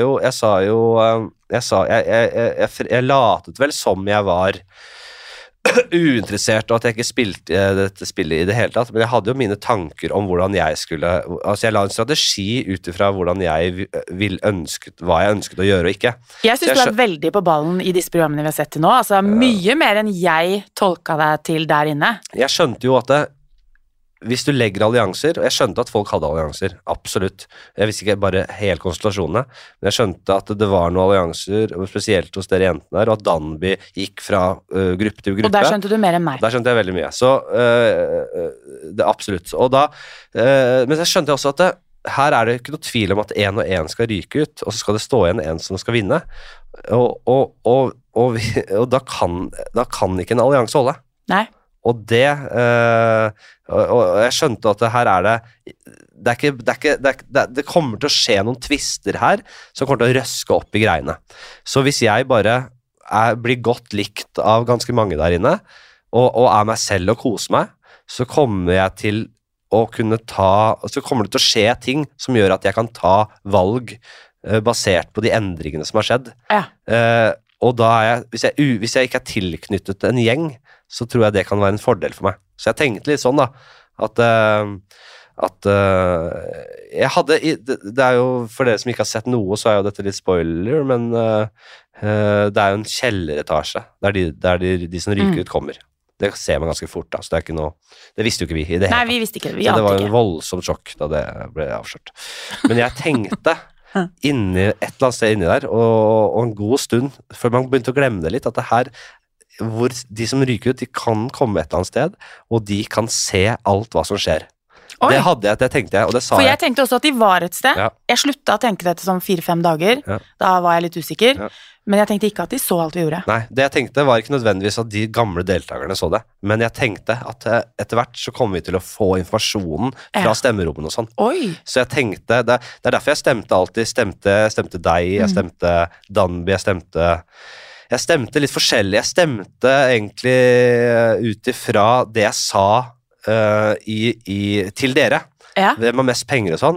jeg latet vel som jeg var uinteressert, og at jeg ikke spilte dette spillet i det hele tatt, men jeg hadde jo mine tanker om hvordan jeg skulle, altså jeg la en strategi ut ifra hvordan jeg hva jeg ønsket å gjøre og ikke. Jeg synes du er veldig på ballen i disse programmene vi har sett til nå, altså mye mer enn jeg tolka deg til der inne. Jeg skjønte jo at hvis du legger allianser, og jeg skjønte at folk hadde allianser, absolutt. Jeg visste ikke bare hele konstellasjonene, men jeg skjønte at det var noen allianser, spesielt hos dere jentene der, og at Danby gikk fra gruppe til gruppe. Og der skjønte du mer enn meg. Der skjønte jeg veldig mye. Så det absolutt. Og da, men jeg skjønte også at her er det ikke noe tvil om at en og en skal ryke ut, og så skal det stå igjen en som skal vinne. Og da kan ikke en allianse holde. Nei. Og det, og jeg skjønte at her det kommer til å skje noen twister her, som kommer til å røske opp i greiene. Så hvis jeg bare blir godt likt av ganske mange der inne, og er meg selv og koser meg, så kommer jeg til å kunne så kommer det til å skje ting som gjør at jeg kan ta valg basert på de endringene som har skjedd. Ja. Og da hvis jeg ikke er tilknyttet en gjeng, så tror jeg det kan være en fordel for meg. Så jeg tenkte litt sånn da, at jeg hadde, det jo, for dere som ikke har sett noe, så jo dette litt spoiler, men det jo en kjelleretasje, der de som ryker ut kommer. Det ser man ganske fort da, så det ikke noe, det visste jo ikke vi i det hele. Nei, vi visste ikke det, så det var en voldsomt sjokk da det ble avslørt. Men jeg tenkte et eller annet sted inni der, og en god stund, for man begynte å glemme det litt, at det her, hvor de som ryker ut, de kan komme et eller annet sted, og de kan se alt hva som skjer. Oi. Det tenkte jeg, og det sa jeg. For jeg tenkte også at de var et sted. Ja. Jeg sluttet å tenke det til sånn 4-5 dager. Ja. Da var jeg litt usikker. Ja. Men jeg tenkte ikke at de så alt vi gjorde. Nei, det jeg tenkte var ikke nødvendigvis at de gamle deltakerne så det. Men jeg tenkte at etter hvert så kommer vi til å få informasjonen fra stemmerommene og sånn. Oi. Så jeg tenkte, det derfor jeg stemte alltid. Stemte deg, jeg stemte Danby, jeg stemte litt forskjellig. Jeg stemte egentlig ut ifra det jeg sa til dere. Ja. Hvem har mest penger og sånn.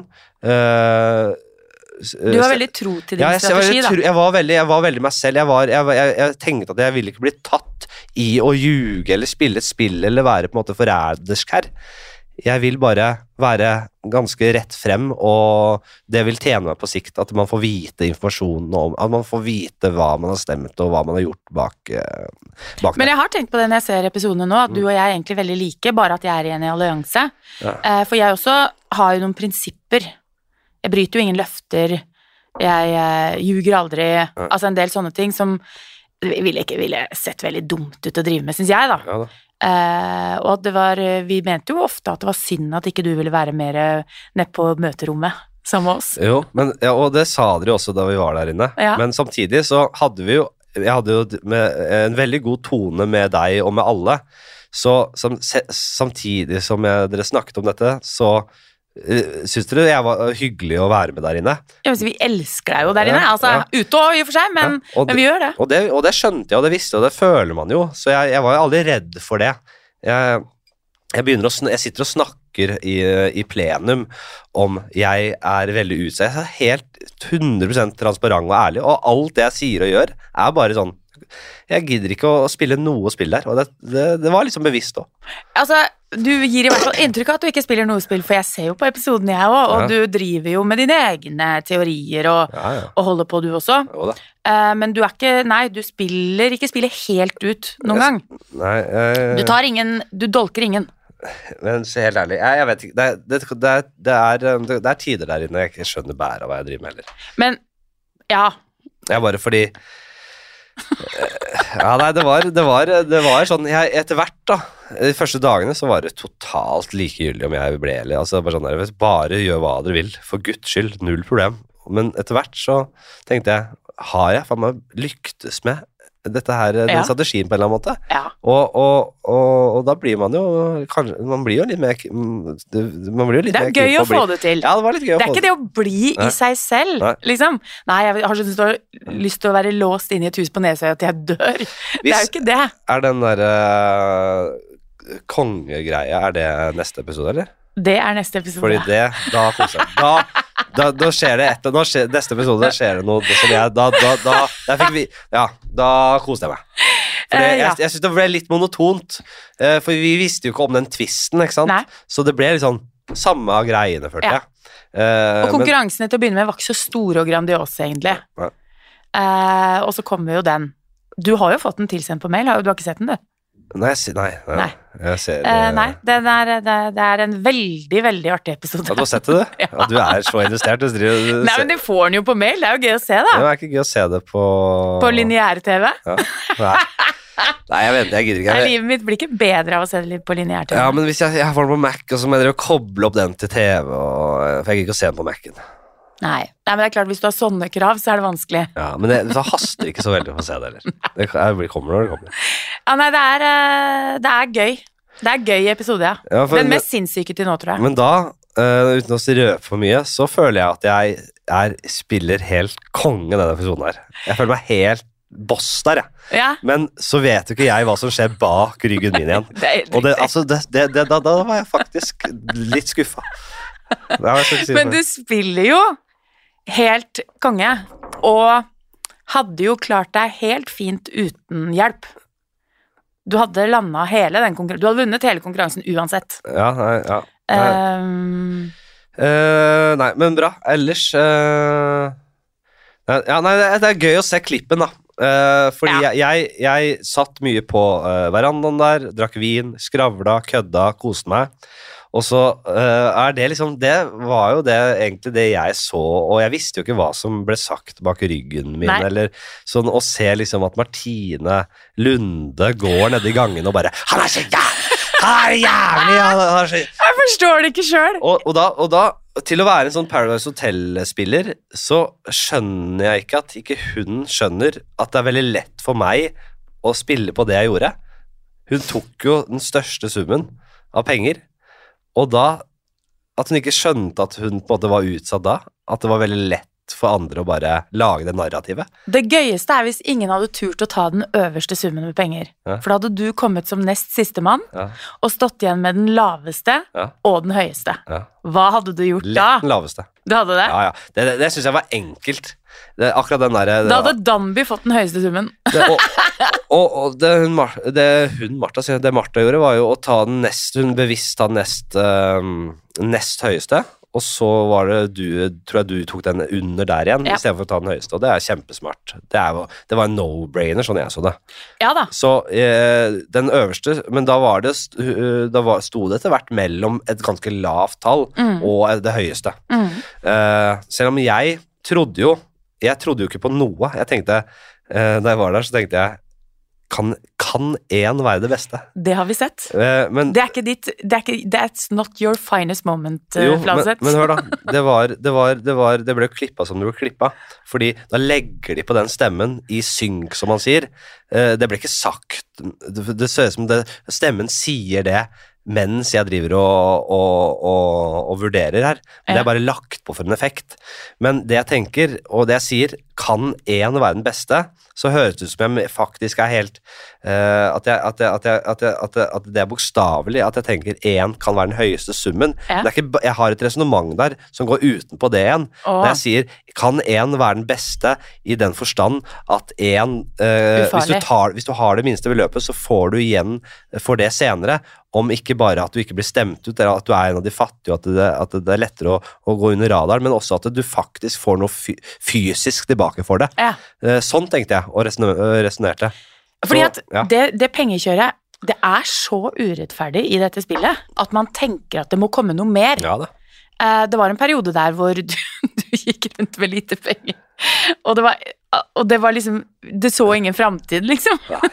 Du var veldig tro til din strategi, da. Jeg var veldig meg selv. Jeg tenkte at jeg ville ikke bli tatt i å ljuge eller spille et spill eller være på en måte forrædersk her. Jeg vil bare være ganske rett frem, og det vil tjene meg på sikt at man får vite informasjonen om, at man får vite hva man har stemt og hva man har gjort bak Men jeg har tenkt på det når jeg ser episodene nå, at du og jeg er egentlig veldig like, bare at jeg er igjen i allianse. Ja. For jeg også har jo noen prinsipper. Jeg bryter jo ingen løfter, jeg ljuger aldri, altså en del sånne ting som ville sett veldig dumt ut å drive med, synes jeg da. Ja da. Og at vi mente jo ofte at det var synd at ikke du ville være mer nede på møterommet sammen med oss. Jo, og det sa dere jo også da vi var der inne. Ja. Men samtidig så hadde jeg hadde jo en veldig god tone med deg og med alle. Så samtidig som dere snakket om dette, så synes dere jeg var hyggelig å være med der inne? Ja, men vi elsker deg jo der inne, altså ute og i og for seg, men vi gjør det. Og det skjønte jeg, og det visste jeg, og det føler man jo, så jeg var jo aldri redd for det. Jeg sitter og snakker i plenum om jeg veldig utsatt, jeg helt 100% transparent og ærlig, og alt det jeg sier og gjør bare sånn, jeg gidder ikke å spille noe spill der, og det var liksom bevisst også. Altså, du gir i hvert fall inntrykk av at du ikke spiller noe spill, for jeg ser jo på episoden jeg også, og du driver jo med dine egne teorier og holder på du også. Men du du spiller ikke helt ut noen gang. Nei. Du dolker ingen. Men så helt ærlig, jeg vet ikke, det tider der inne jeg ikke skjønner bære av hva jeg driver med heller. Men, ja. Jeg bare fordi nei, det var sånn etter hvert da, de første dagene så var det totalt likegyldig om jeg ble eller, altså bare sånn der, bare gjør hva dere vil, for Guds skyld, null problem. Men etter hvert så tenkte jeg, har jeg for meg lyktes med dette her, den strategien på en eller annen måte? Ja. Og da blir man jo, kanskje, man blir jo litt mer, man blir jo litt mer det gøy å få det til. Ja, det var litt gøy å få det. Det ikke det å bli i seg selv, liksom. Nei, jeg har så lyst til å være låst inn i et hus på Nesøy at jeg dør. Det jo ikke det. Den der kongegreia, det neste episode, eller? Det neste episode. Fordi da koser jeg. Da skjer det neste episode skjer det noe som da koste jeg meg. Fordi jeg synes det ble litt monotont, for vi visste jo ikke om den twisten, ikke sant? Nei. Så det ble litt sånn samme greiene, følte jeg. Og konkurransene til å begynne med var ikke så store og grandiose, egentlig. Og så kommer jo den. Du har jo fått den tilsendt på mail, du har ikke sett den, du? Nei. Jeg ser nei, det en veldig, veldig artig episode. Ja, du har sett det? Ja, du så investert. Nei, men du får den jo på mail, det jo gøy å se da. Det ikke gøy å se det på lineær-TV? Ja. Nei, jeg gidder ikke. Livet mitt blir ikke bedre av å se det på lineær-TV. Ja, men hvis jeg får den på Mac, og så må jeg koble opp den til TV, for jeg gidder ikke å se den på Mac'en. Nei, men det klart, hvis du har sånne krav, så det vanskelig. Ja, men det haster ikke så veldig for å se det heller. Det kommer når det kommer. Ja, nei, det gøy. Det gøy episode, ja. Den mest sinnssyke til nå, tror jeg. Men da, uten å røpe for mye, så føler jeg at jeg spiller helt konge denne episoden her. Jeg føler meg helt boss der, jeg. Ja. Men så vet jo ikke jeg hva som skjer bak ryggen min igjen. Og da var jeg faktisk litt skuffet. Men du spiller jo helt konge, og hadde jo klart deg helt fint uten hjelp. Du hadde landet hele den konkurransen. Du hadde vunnet hele konkurransen uansett. Ja. Nei, men bra. Ellers nei, det gøy å se klippen, da. Fordi jeg satt mye på verandaen der, drakk vin, skravla, kødda, koste meg. Og så det liksom, det var jo egentlig det jeg så, og jeg visste jo ikke hva som ble sagt bak ryggen min, eller sånn, å se liksom at Martine Lunde går ned i gangen og bare, han så jævlig, jeg forstår det ikke selv. Og da, til å være en sånn Paradise Hotel-spiller, så skjønner jeg ikke at ikke hun skjønner at det veldig lett for meg å spille på det jeg gjorde. Hun tok jo den største summen av penger, og da, at hun ikke skjønte at hun på en måte var utsatt da, at det var veldig lett for andre å bare lage det narrativet. Det gøyeste hvis ingen hadde turt å ta den øverste summen med penger. For da hadde du kommet som nest siste mann, og stått igjen med den laveste og den høyeste. Hva hadde du gjort da? Lett den laveste. Du hadde det? Ja. Det synes jeg var enkelt. Akkurat den der... Da hadde Danby fått den høyeste summen. Det Martha gjorde var jo å ta den hun bevisst ta den nest høyeste, og så var det tror jeg du tok den under der igjen, i stedet for å ta den høyeste, og det kjempesmart. Det var en no-brainer, sånn jeg så det. Ja da. Så den øverste, men da sto det etter hvert mellom et ganske lavt tall og det høyeste. Selv om jeg trodde jo ikke på noe. Jeg tenkte, da jeg var der, så tenkte jeg, kan en være det beste? Det har vi sett. Men det ikke ditt, that's not your finest moment, Fladseth. Men hør da, det ble klippet som det ble klippet, fordi da legger de på den stemmen i synk, som man sier. Det ble ikke sagt, det ser ut som stemmen sier det, mens jeg driver og vurderer her. Det bare lagt på for en effekt. Men det jeg tenker, og det jeg sier, kan en være den beste, så høres det ut som jeg faktisk helt at det bokstavelig, at jeg tenker en kan være den høyeste summen. Det ikke, jeg har et resonemang der som går utenpå det igjen. Når jeg sier, kan en være den beste i den forstand at hvis du har det minste beløpet, så får du igjen for det senere, om ikke bare at du ikke blir stemt ut, eller at du en av de fattige, at det lettere å gå under radaren, men også at du faktisk får noe fysisk tilbake for det. Sånn tenkte jeg, og resonerte. Fordi at det pengekjøret, det så urettferdig i dette spillet, at man tenker at det må komme noe mer. Ja da. Det var en periode der hvor du gikk rundt med lite penger, og det var liksom, det så ingen fremtid, liksom. Nei,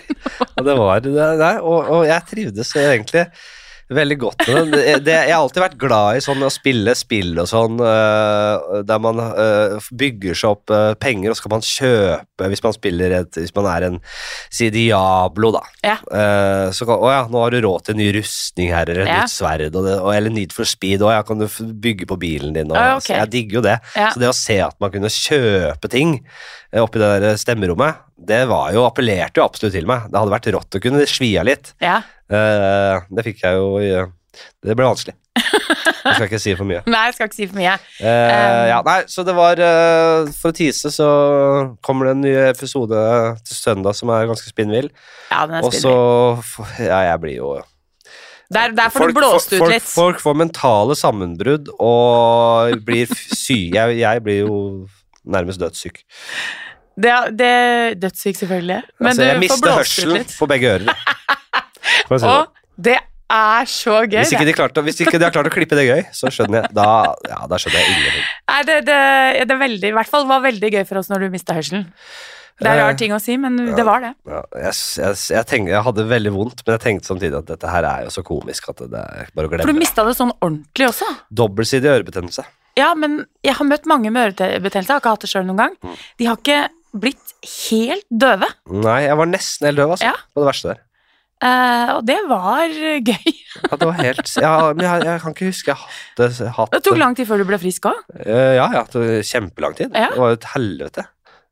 og jeg trivdes egentlig veldig godt med det. Jeg har alltid vært glad i sånn å spille spill og sånn, der man bygger seg opp penger, og så kan man kjøpe, hvis man spiller hvis man en, si Diablo da. Så kan, nå har du råd til en ny rustning her, eller et nytt sverd, eller Need for Speed, kan du bygge på bilen din, så jeg digger jo det. Så det å se at man kunne kjøpe ting oppi det der stemmerommet, det appellerte jo absolutt til meg. Det hadde vært rått å kunne svia litt. Det fikk jeg jo det ble vanskelig. Jeg skal ikke si for mye. Nei, jeg skal ikke si for mye. Så det var for å tease, så kommer det en ny episode til søndag som ganske spinnvill. Ja, den spinnvill. Og så, jeg blir jo der får du blåst ut litt. Folk får mentale sammenbrudd og blir syk. Jeg blir jo nærmest dødssyk. Det dødssyk selvfølgelig. Men jeg mister hørselen på begge ører. Og det så gøy. Hvis ikke de har klart å klippe det gøy, så skjønner jeg da skjønner jeg ingenting. Det veldig, i hvert fall var veldig gøy for oss når du mistet hørselen. Det rar ting å si, men det var det. Jeg hadde veldig vondt, men jeg tenkte samtidig at dette her jo så komisk at det bare å glemme. For du mistet det sånn ordentlig også? Dobbeltsidig ørebetennelse. Ja, men jeg har møtt mange med ørebetennelse, jeg har ikke hatt det selv noen gang. De har ikke blitt helt døve. Nei, jeg var nesten helt døv, på det verste der. Og det var gøy. Ja, det var helt men jeg kan ikke huske jeg hatt det. Tok lang tid før du ble frisk også? Ja, det tok kjempelang tid. Det var jo et helvete.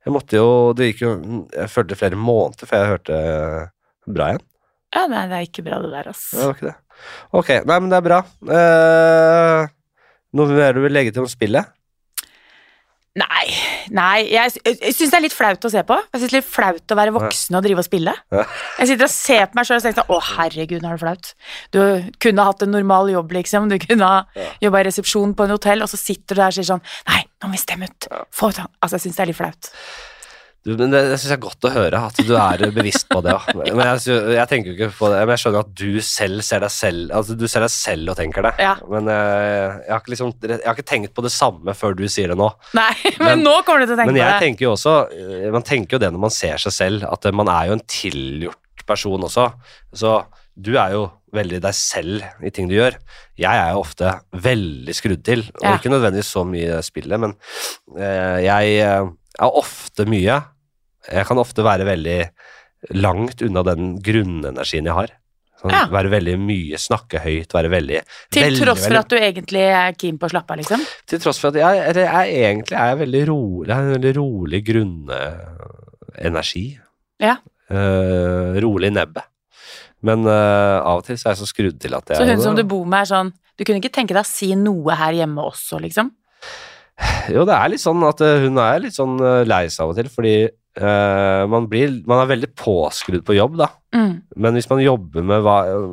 Jeg følte flere måneder før jeg hørte bra igjen. Ja, nei, det ikke bra det der, ass. Det var ikke det. Ok, nei, men det bra. Noe mer du vil legge til om spillet? Nei, Nei, jeg synes det litt flaut å se på. Jeg synes det litt flaut å være voksen og drive og spille. Jeg sitter og ser på meg selv og tenker sånn, herregud, nå er det flaut. Du kunne hatt en normal jobb, liksom. Du kunne ha jobbet i resepsjon på en hotell, og så sitter du der og sier sånn, nei, nå må vi stemme ut. Altså, jeg synes det litt flaut. Men det synes jeg er godt å høre, at du bevisst på det. Men jeg tenker jo ikke på det, men jeg skjønner at du selv ser deg selv, altså du ser deg selv og tenker det. Ja. Men jeg har ikke tenkt på det samme før du sier det nå. Nei, men nå kommer du til å tenke på det. Men jeg tenker jo også, man tenker jo det når man ser seg selv, at man jo en tilgjort person også. Så du jo veldig deg selv i ting du gjør. Jeg jo ofte veldig skrudd til, og ikke nødvendigvis så mye spillet, men jeg ofte mye. Jeg kan ofte være veldig langt unna den grunnenergien jeg har. Være veldig mye, snakke høyt, være veldig... Til tross for at du egentlig keen på å slappe av, liksom? Til tross for at jeg egentlig veldig rolig. Jeg har en veldig rolig grunnenergi. Ja. Rolig nebbe. Men av og til så jeg så skrudd til at jeg... Så hun som du bor med sånn, du kunne ikke tenke deg å si noe her hjemme også, liksom? Jo, det litt sånn at hun litt sånn lei seg av og til, fordi man veldig påskrudd på jobb da. Men hvis man jobber med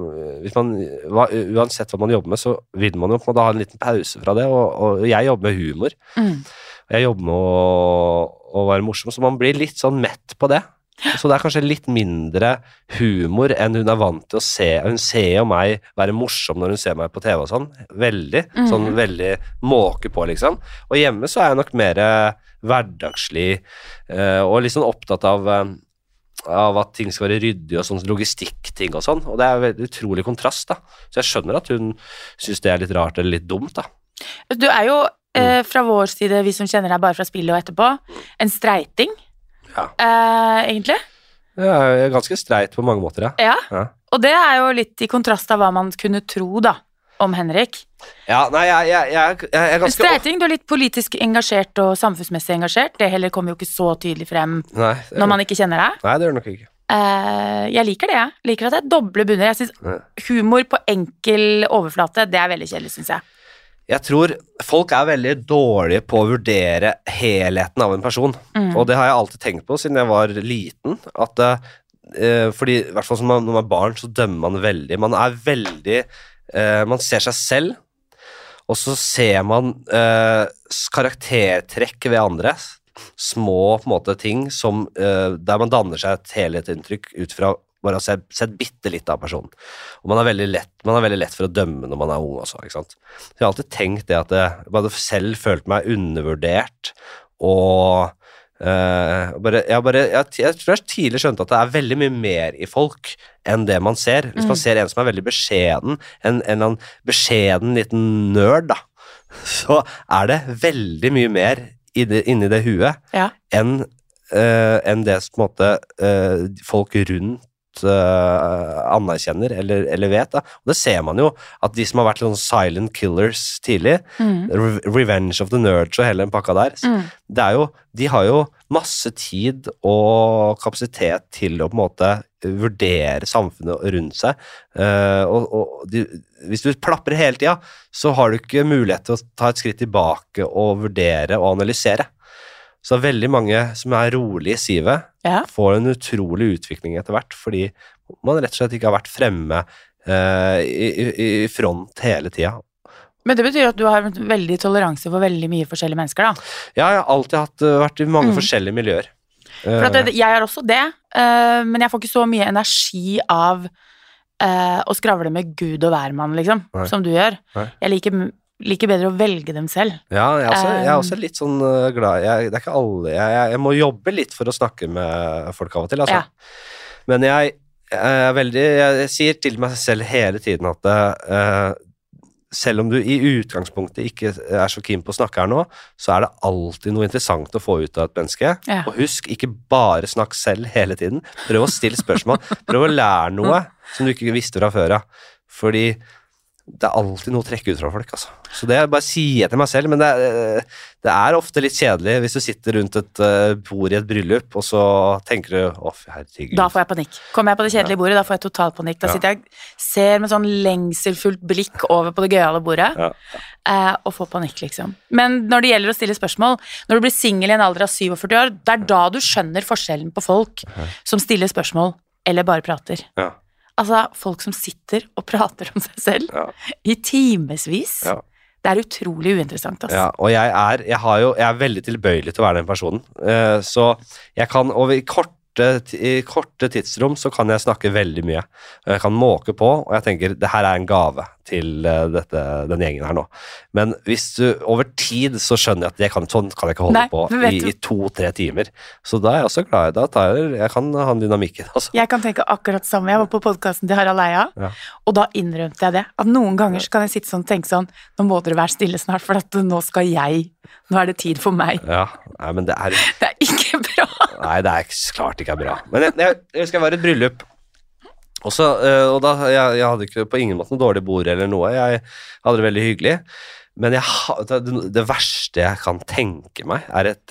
uansett hva man jobber med, så vil man jo på en måte ha en liten pause fra det, og jeg jobber med humor. Jeg jobber med å være morsom, så man blir litt sånn mett på det. Så det kanskje litt mindre humor enn hun vant til å se. Hun ser jo meg være morsom når hun ser meg på TV og sånn. Sånn veldig måke på, liksom. Og hjemme så jeg nok mer hverdagslig og litt sånn opptatt av at ting skal være ryddig og sånn logistikkting og sånn. Og det en veldig utrolig kontrast, da. Så jeg skjønner at hun synes det litt rart eller litt dumt, da. Du jo fra vår side, vi som kjenner deg bare fra spillet og etterpå, en streiting. Ja. Egentlig? Jeg ganske streit på mange måter, ja. Og det jo litt i kontrast av hva man kunne tro da, om Henrik. Ja, nei, jeg ganske... Streiting, du litt politisk engasjert og samfunnsmessig engasjert, det heller kommer jo ikke så tydelig frem når man ikke kjenner deg. Nei, det gjør nok ikke. Jeg liker det, jeg. Liker at det doble bunner. Jeg synes humor på enkel overflate, det veldig kjedelig, synes jeg. Jeg tror folk veldig dårlige på å vurdere helheten av en person, og det har jeg alltid tenkt på siden jeg var liten, at fordi i hvert fall når man barn så dømmer man veldig, man veldig, man ser seg selv, og så ser man karaktertrekk ved andre, små på en måte ting som, der man danner seg et helhetsinntrykk ut fra bare å sett bitte litt av personen. Og man har veldig lett for å dømme når man ung også, ikke sant? Så jeg har alltid tenkt det at jeg bare selv følte meg undervurdert, og jeg tror jeg tidlig skjønte at det veldig mye mer i folk enn det man ser. Hvis man ser en som veldig beskjeden, en beskjeden liten nerd da, så det veldig mye mer inni det huet enn det som på en måte folk rundt anerkjenner eller vet da. Og det ser man jo at de som har vært sånn silent killers tidlig, Revenge of the Nerds og hele den pakka der, de har jo masse tid og kapasitet til å på en måte vurdere samfunnet rundt seg, hvis du plapper hele tida, så har du ikke mulighet til å ta et skritt tilbake og vurdere og analysere. Så veldig mange som rolig i sivet får en utrolig utvikling etter hvert, fordi man rett og slett ikke har vært fremme i front hele tida. Men det betyr at du har veldig toleranse for veldig mye forskjellige mennesker, da? Ja, jeg har alltid vært i mange forskjellige miljøer. For at jeg har også det, men jeg får ikke så mye energi av å skravle med Gud og hvermann, liksom, som du gjør. Jeg liker bedre å velge dem selv. Ja, jeg også litt sånn glad. Det ikke alle. Jeg må jobbe litt for å snakke med folk av og til, altså. Men jeg sier til meg selv hele tiden at selv om du i utgangspunktet ikke så keen på å snakke her nå, så det alltid noe interessant å få ut av et menneske. Og husk, ikke bare snakk selv hele tiden. Prøv å stille spørsmål. Prøv å lære noe som du ikke visste fra før. Fordi det alltid noe å trekke ut fra folk, altså. Så det bare sier jeg til meg selv, men det ofte litt kjedelig hvis du sitter rundt et bord i et bryllup, og så tenker du, herregud. Da får jeg panikk. Kommer jeg på det kjedelige bordet, da får jeg total panikk. Da sitter jeg, ser med sånn lengselfullt blikk over på det gøyale bordet, og får panikk, liksom. Men når det gjelder å stille spørsmål, når du blir single i en alder av 47 år, det da du skjønner forskjellen på folk som stiller spørsmål, eller bare prater. Ja. Altså, folk som sitter og prater om seg selv i timesvis. Ja. Det utrolig uinteressant, altså. Ja, og jeg veldig tilbøyelig til å være den personen. Så jeg kan over i korte tidsrom så kan jeg snakke veldig mye. Jeg kan måke på, og jeg tenker, det her en gave til den gjengen her nå. Men hvis du over tid så skjønner jeg at sånn kan jeg ikke holde på i 2-3 timer. Så da jeg også glad i det. Jeg kan ha en dynamikk i det. Altså. Jeg kan tenke akkurat samme. Jeg var på podcasten til Harald Eia, og da innrømte jeg det. At noen ganger så kan jeg sitte sånn og tenke sånn, nå må dere være stille snart, for at nå det tid for meg. Ja, nei, men det ikke bra. Nei, det klart ikke bra. Men jeg skal være et bryllup. Også, og da, jeg hadde ikke på ingen måte noe dårlig bord eller noe. Jeg hadde det veldig hyggelig. Men det verste jeg kan tenke meg,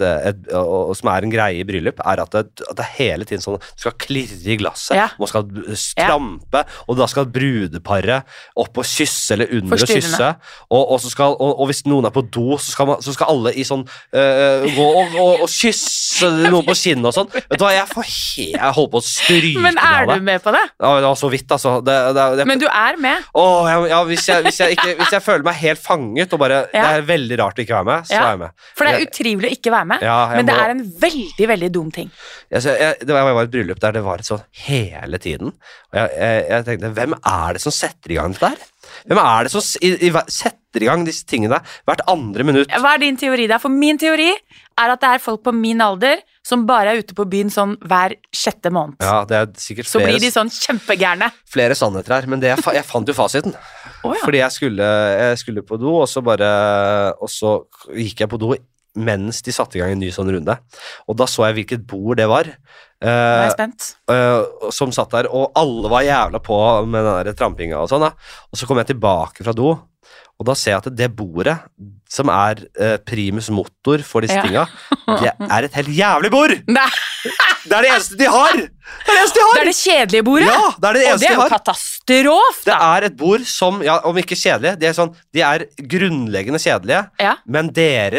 som en greie i bryllup, at det hele tiden sånn, du skal klirre i glasset, man skal strampe, og da skal brudeparet opp og kysse, eller under og kysse, og hvis noen på do, så skal alle i sånn, gå og kysse noen på kinnet og sånn. Vet du hva, jeg holder på å stryke. Men du med på det? Ja, det var så vidt, altså. Men du med? Hvis jeg føler meg helt fanget, det veldig rart å ikke være med, så er jeg med. For det utrivelig å ikke være med, men det en veldig, veldig dum ting. Det var et bryllup der det var sånn hele tiden, og jeg tenkte, hvem det som setter i gang det der? Hvem det som setter i gang disse tingene hvert andre minutt? Hva din teori da? For min teori at det folk på min alder som bare ute på byen sånn hver 6. måned. Ja, det sikkert flere. Så blir de sånn kjempegærne. Flere sannheter her, men jeg fant jo fasiten. Fordi jeg skulle på do, og så gikk jeg på do mens de satte i gang en ny sånn runde. Og da så jeg hvilket bord det var. Nå jeg spent. Som satt der, og alle var jævla på med den der trampinga og sånn da. Og så kom jeg tilbake fra do, og da ser jeg at det bordet som primus motor for disse tinga, det et helt jævlig bord! Nei! Det det eneste de har! Det det kjedelige bordet? Ja, det det eneste de har. Og det jo katastrof, da! Det et bord som, om ikke kjedelige, de grunnleggende kjedelige, men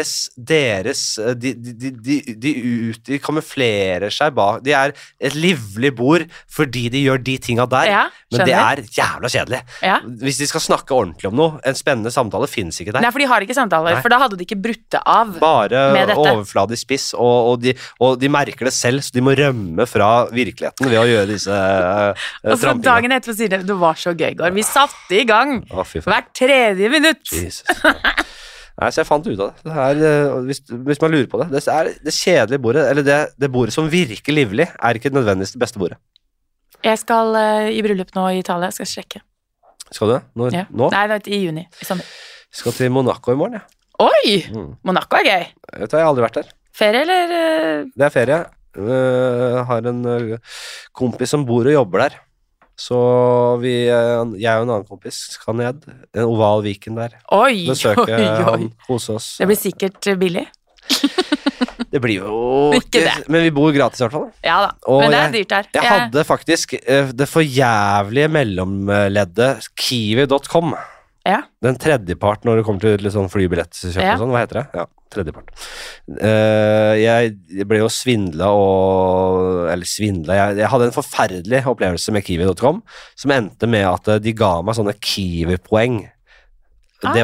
de kamuflerer seg bak, de et livlig bord fordi de gjør de tinga der, men det jævla kjedelig. Hvis de skal snakke ordentlig om noe, en spennende samtale finnes ikke der. Nei, for de har ikke samtaler, for da hadde de ikke brutt det av bare overfladisk spiss, og de merker det selv, så de må rømme fra virkeligheten ved å gjøre disse og så dagen etterpå sier det var så gøy, Gård. Vi satte i gang hvert 3. minutt. Jesus. Nei, så jeg fant ut av det. Hvis man lurer på det, det kjedelige bordet, eller det bordet som virker livlig, ikke nødvendigvis det beste bordet. Jeg skal i bryllup nå i Italia, jeg skal sjekke. Skal du det? Nå? Nei, det i juni, i sommer. Jeg skal til Monaco i morgen, ja. Oi! Monaco gøy. Jeg har aldri vært der. Ferie, eller? Det ferie. Jeg har en kompis som bor og jobber der. Så jeg og en annen kompis skal ned. En oval Viken der. Oi! Besøke han, hos oss. Det blir sikkert billig. Det blir jo ikke det. Men vi bor gratis i hvert fall. Ja da, og men det dyrt her. Jeg hadde faktisk det forjævlige mellomleddet Kiwi.com. Ja. Den tredjepart når det kommer til litt sånn flybillettskjøp og sånn, hva heter det? Ja, tredjepart. Jeg ble jo svindla jeg hadde en forferdelig opplevelse med Kiwi.com, som endte med at de ga meg sånne Kiwi-poeng. Det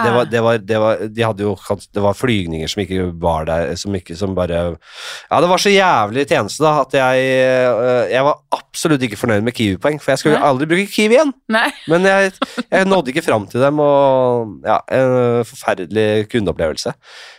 var flygninger som ikke var der, som bare det var så jævlig tjeneste da, at jeg var absolutt ikke fornøyd med Kiwi-poeng, for jeg skulle aldri bruke Kiwi igjen. Nei. Men jeg nådde ikke fram til dem, og en forferdelig kundeopplevelse.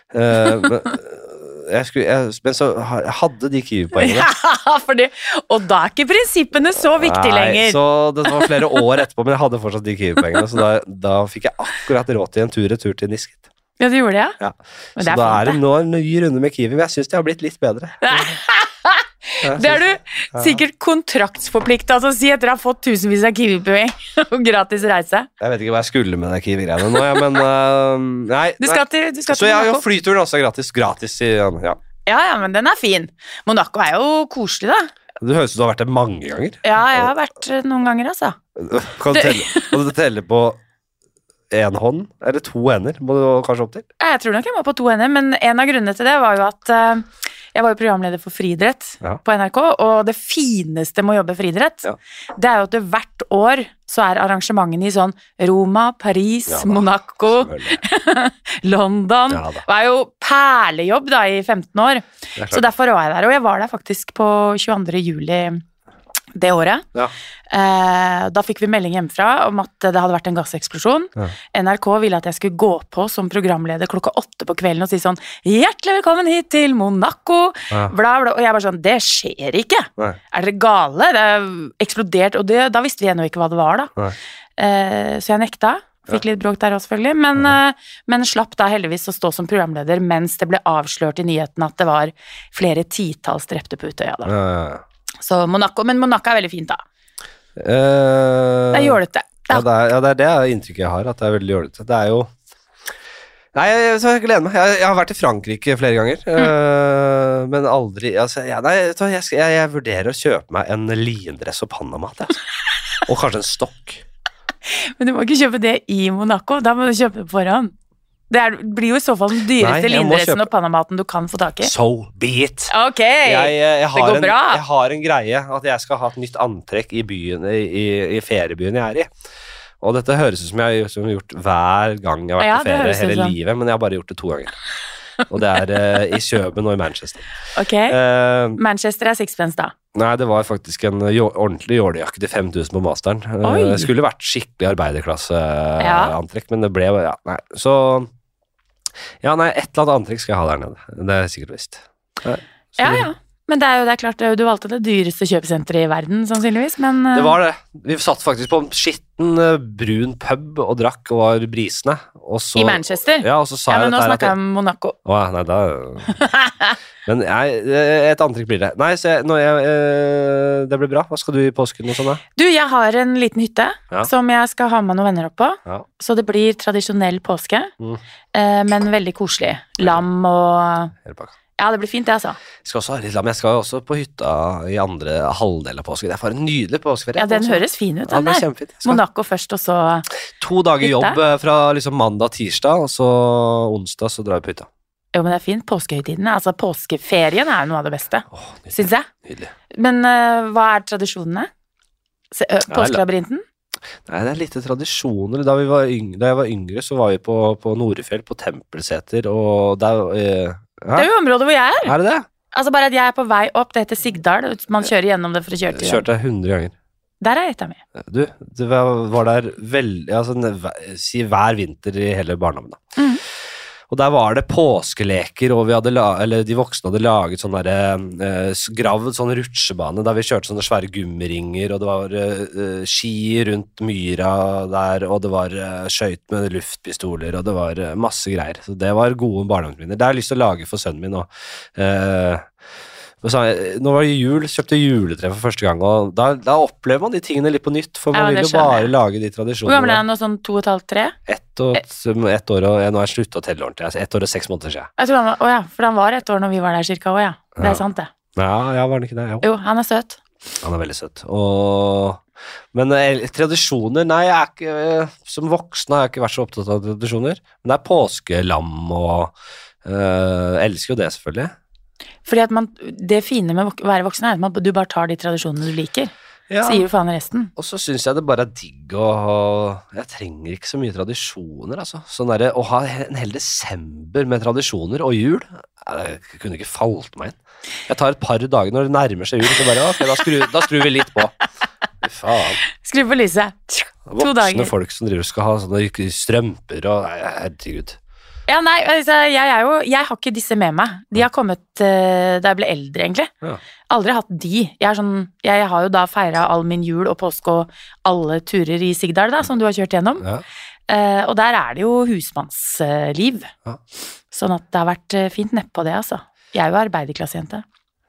Men så hadde de Kiwi-poengene. Og da ikke prinsippene så viktig lenger. Nei, så det var flere år etterpå, men jeg hadde fortsatt de Kiwi-poengene, så da fikk jeg akkurat råd til en tur til Nisket. Ja, du gjorde det, ja. Så da det nå en ny runde med Kiwi, men jeg synes det har blitt litt bedre. Det er du sikkert kontraktsforpliktet, altså si etter å ha fått tusenvis av Kiwi-poeng og gratis reise. Jeg vet ikke hva jeg skulle med det Kiwi-greiene nå, men nei. Du skal til så jeg flyturen også gratis ja. Ja, men den er fin. Monaco er jo koselig da. Du høres ut du har vært det mange ganger. Ja, jeg har vært noen ganger, altså. Kan du telle på en hånd, eller 2 hender, må du kanskje opp til? Jeg tror nok jeg må på 2 hender, men en av grunnene til det var jo at jeg var jo programleder for friidrett på NRK, og det fineste med å jobbe friidrett, det er jo at hvert år så er arrangementene i sånn Roma, Paris, Monaco, London. Det var jo perlejobb da i 15 år, så derfor var jeg der, og jeg var der faktisk på 22. juli det året. Da fikk vi melding hjemmefra om at det hadde vært en gasseksplosjon. NRK ville at jeg skulle gå på som programleder 8:00 på kvelden og si sånn, hjertelig velkommen hit til Monaco, bla bla, og jeg var sånn, det skjer ikke. Er dere gale? Det er eksplodert, og da visste vi ennå ikke hva det var da. Så jeg nekta. Fikk litt bråk der også selvfølgelig, men slapp da heldigvis å stå som programleder mens det ble avslørt i nyheten at det var flere titalls drepte på Utøya da. Så Monaco, men Monaco er veldig fint da. Det er jålete. Ja, det er det inntrykket jeg har, at det er veldig jålete. Det er jo... Nei, jeg gleder meg. Jeg har vært i Frankrike flere ganger, men aldri... Altså, jeg vurderer å kjøpe meg en lindress og pannamat, og kanskje en stokk. Men du må ikke kjøpe det i Monaco, da må du kjøpe det på forhånd. Det blir jo i så fall den dyreste lindressen og pannamaten du kan få tak i. So be it. Ok, det går bra. Jeg har en greie at jeg skal ha et nytt antrekk i byen, i feriebyen jeg er i. Og dette høres ut som jeg har gjort hver gang jeg har vært på ferie hele livet, men jeg har bare gjort det 2 ganger. Og det er i København og i Manchester. Ok, Manchester er sixpence da? Nei, det var faktisk en ordentlig jålejakke til 5000 på masteren. Det skulle vært skikkelig arbeiderklasseantrekk, men det ble, nei. Så, et eller annet antrekk skal jeg ha der nede. Det er sikkert visst. Men det er klart, du valgte det dyreste kjøpesenteret i verden, sannsynligvis, men... Det var det. Vi satt faktisk på en skitten, brun pub og drakk og var brisende. I Manchester? Ja, og så sa jeg men nå snakker jeg om Monaco. Nei, da... Men et antrekk blir det. Nei, det blir bra. Hva skal du i påsken og sånn da? Du, jeg har en liten hytte som jeg skal ha med noen venner opp på. Så det blir tradisjonell påske, men veldig koselig. Lam og... Ja, det blir fint det, altså. Jeg skal også ha litt lam. Jeg skal også på hytta i andre halvdel av påsken. Det er for en nydelig påskeferie. Ja, den høres fin ut, den der. Kjempefint. Monaco først, og så 2 dager jobb fra liksom mandag, tirsdag, og så onsdag så drar vi på hytta. Jo, men det er fint. Påskehøytidene, altså påskeferien er noe av det beste, synes jeg. Nydelig. Men hva er tradisjonene? Påskelabyrinten? Nei, det er litt tradisjoner. Da jeg var yngre, så var vi på Norefjell, på Tempelseter, og der... Det er jo området hvor jeg er. Er det det? Altså bare at jeg er på vei opp, det heter Sigdal, man kjører gjennom det for å kjøre til. Kjørte 100 ganger. Der er et av meg. Du var der si hver vinter i hele barndommen da. Og der var det påskeleker, og de voksne hadde laget sånn gravd sånn rutsjebane, der vi kjørte sånne svære gummiringer, og det var ski rundt myra der, og det var skøyt med luftpistoler, og det var masse greier. Så det var gode barndomsminner. Det har jeg lyst til å lage for sønnen min, nå var det jul, kjøpte juletre for første gang, og da opplever man de tingene litt på nytt, for man vil jo bare lage de tradisjonene. Hvor gammel er han nå, sånn 2,5–3? 1 år, og nå har jeg sluttet å telle ordentlig, 1 år og 6 måneder siden. Jeg tror han var, for han var 1 år når vi var der cirka også, det er sant det. Ja, var han ikke det? Jo, han er søt. Han er veldig søt, men tradisjoner, nei, jeg er ikke, som voksne har jeg ikke vært så opptatt av tradisjoner, men det er påskelam, og elsker jo det selvfølgelig. Fordi at det fine med å være voksen er at du bare tar de tradisjonene du liker, sier jo faen resten. Og så synes jeg det bare er digg jeg trenger ikke så mye tradisjoner, altså. Sånn å ha en hel desember med tradisjoner og jul, det kunne ikke falt meg inn. Jeg tar et par dager når det nærmer seg jul, så bare, ok, da skrur vi litt på. Faen. Skru på lyset. 2 dager. Voksne folk som skal ha sånne strømper og, herregud. Ja, nei, altså, jeg har ikke disse med meg. De har kommet da jeg ble eldre, egentlig. Aldri hatt de. Jeg har jo da feiret all min jul og påske og alle turer i Sigdal da, som du har kjørt gjennom. Og der er det jo husmannsliv. Sånn at det har vært fint neppe på det, altså. Jeg er jo arbeiderklassejente.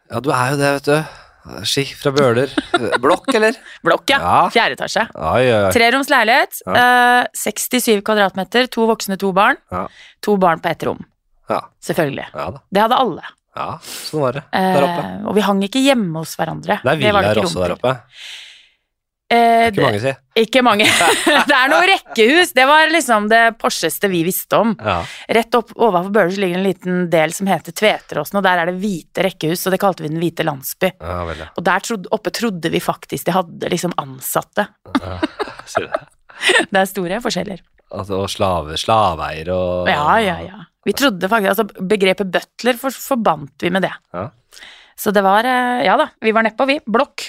Ja, du jo det, vet du. Ski fra Bøler. Blokk, eller? Blokk, ja. 4. etasje. 3-roms leilighet, 67 kvadratmeter, 2 voksne, 2 barn. 2 barn på 1 rom. Ja. Selvfølgelig. Ja, da. Det hadde alle. Ja, sånn var det der oppe. Og vi hang ikke hjemme hos hverandre. Det villaer også der oppe. Ikke mange, si. Ikke mange. Det noe rekkehus. Det var liksom det Porscheste vi visste om. Ja. Rett opp overfor Bøler så ligger en liten del som heter Tveteråsen, og der det hvite rekkehus, og det kalte vi den hvite landsby. Ja, vel, ja. Og der oppe trodde vi faktisk de hadde liksom ansatte. Ja, sier det. Det store forskjeller. Altså, og slaveeier og... Ja. Vi trodde faktisk, altså begrepet butler forbandt vi med det. Ja. Så det var, ja da, vi var nedpå vi, blokk.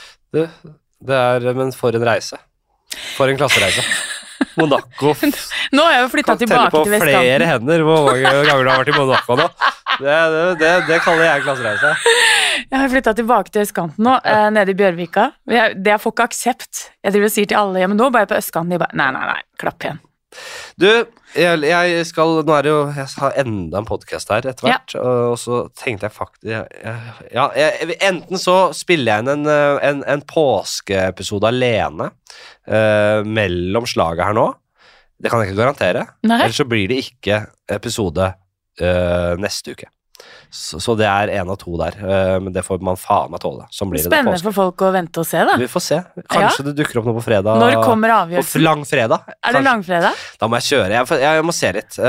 Men for en reise. For en klassereise. Monaco. Nå har jeg jo flyttet tilbake til Vestkanten. Kan telle på flere hender hvor mange ganger du har vært i Monaco nå. Det kaller jeg klassereise. Jeg har flyttet tilbake til Vestkanten nå, nede i Bjørvika. Det får ikke aksept. Jeg driver og sier til alle, ja, men nå bare på Østkanten. De bare, nei, klapp igjen. Du, jeg har enda en podcast her etter hvert, og så tenkte jeg faktisk enten så spiller jeg inn en påskeepisode alene mellom slaget her nå. Det kan jeg ikke garantere. Ellers så blir det ikke episode neste uke. Så det en av 2 der, men det får man faen meg tåle. Spennende for folk å vente og se, da. Vi får se. Kanskje det dukker opp noe på fredag. Når kommer avgjørelsen? På langfredag. Det langfredag? Da må jeg kjøre. Jeg må se litt.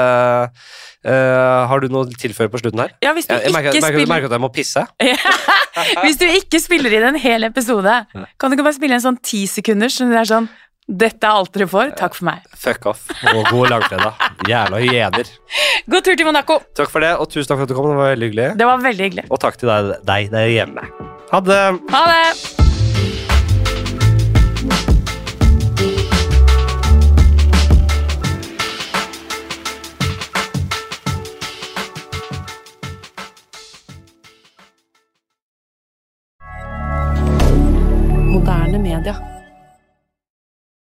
Har du noe tilføre på slutten her? Ja, hvis du merker at jeg må pisse? Hvis du ikke spiller inn en hel episode, kan du ikke bare spille en sånn 10 sekunder, så det sånn, dette alt dere får, takk for meg. Fuck off, og god langfredag. Jævla hyener. God tur til Monaco. Takk for det, og tusen takk for at du kom, det var veldig hyggelig. Det var veldig hyggelig. Og takk til deg der hjemme. Ha det. Ha det. Moderne media.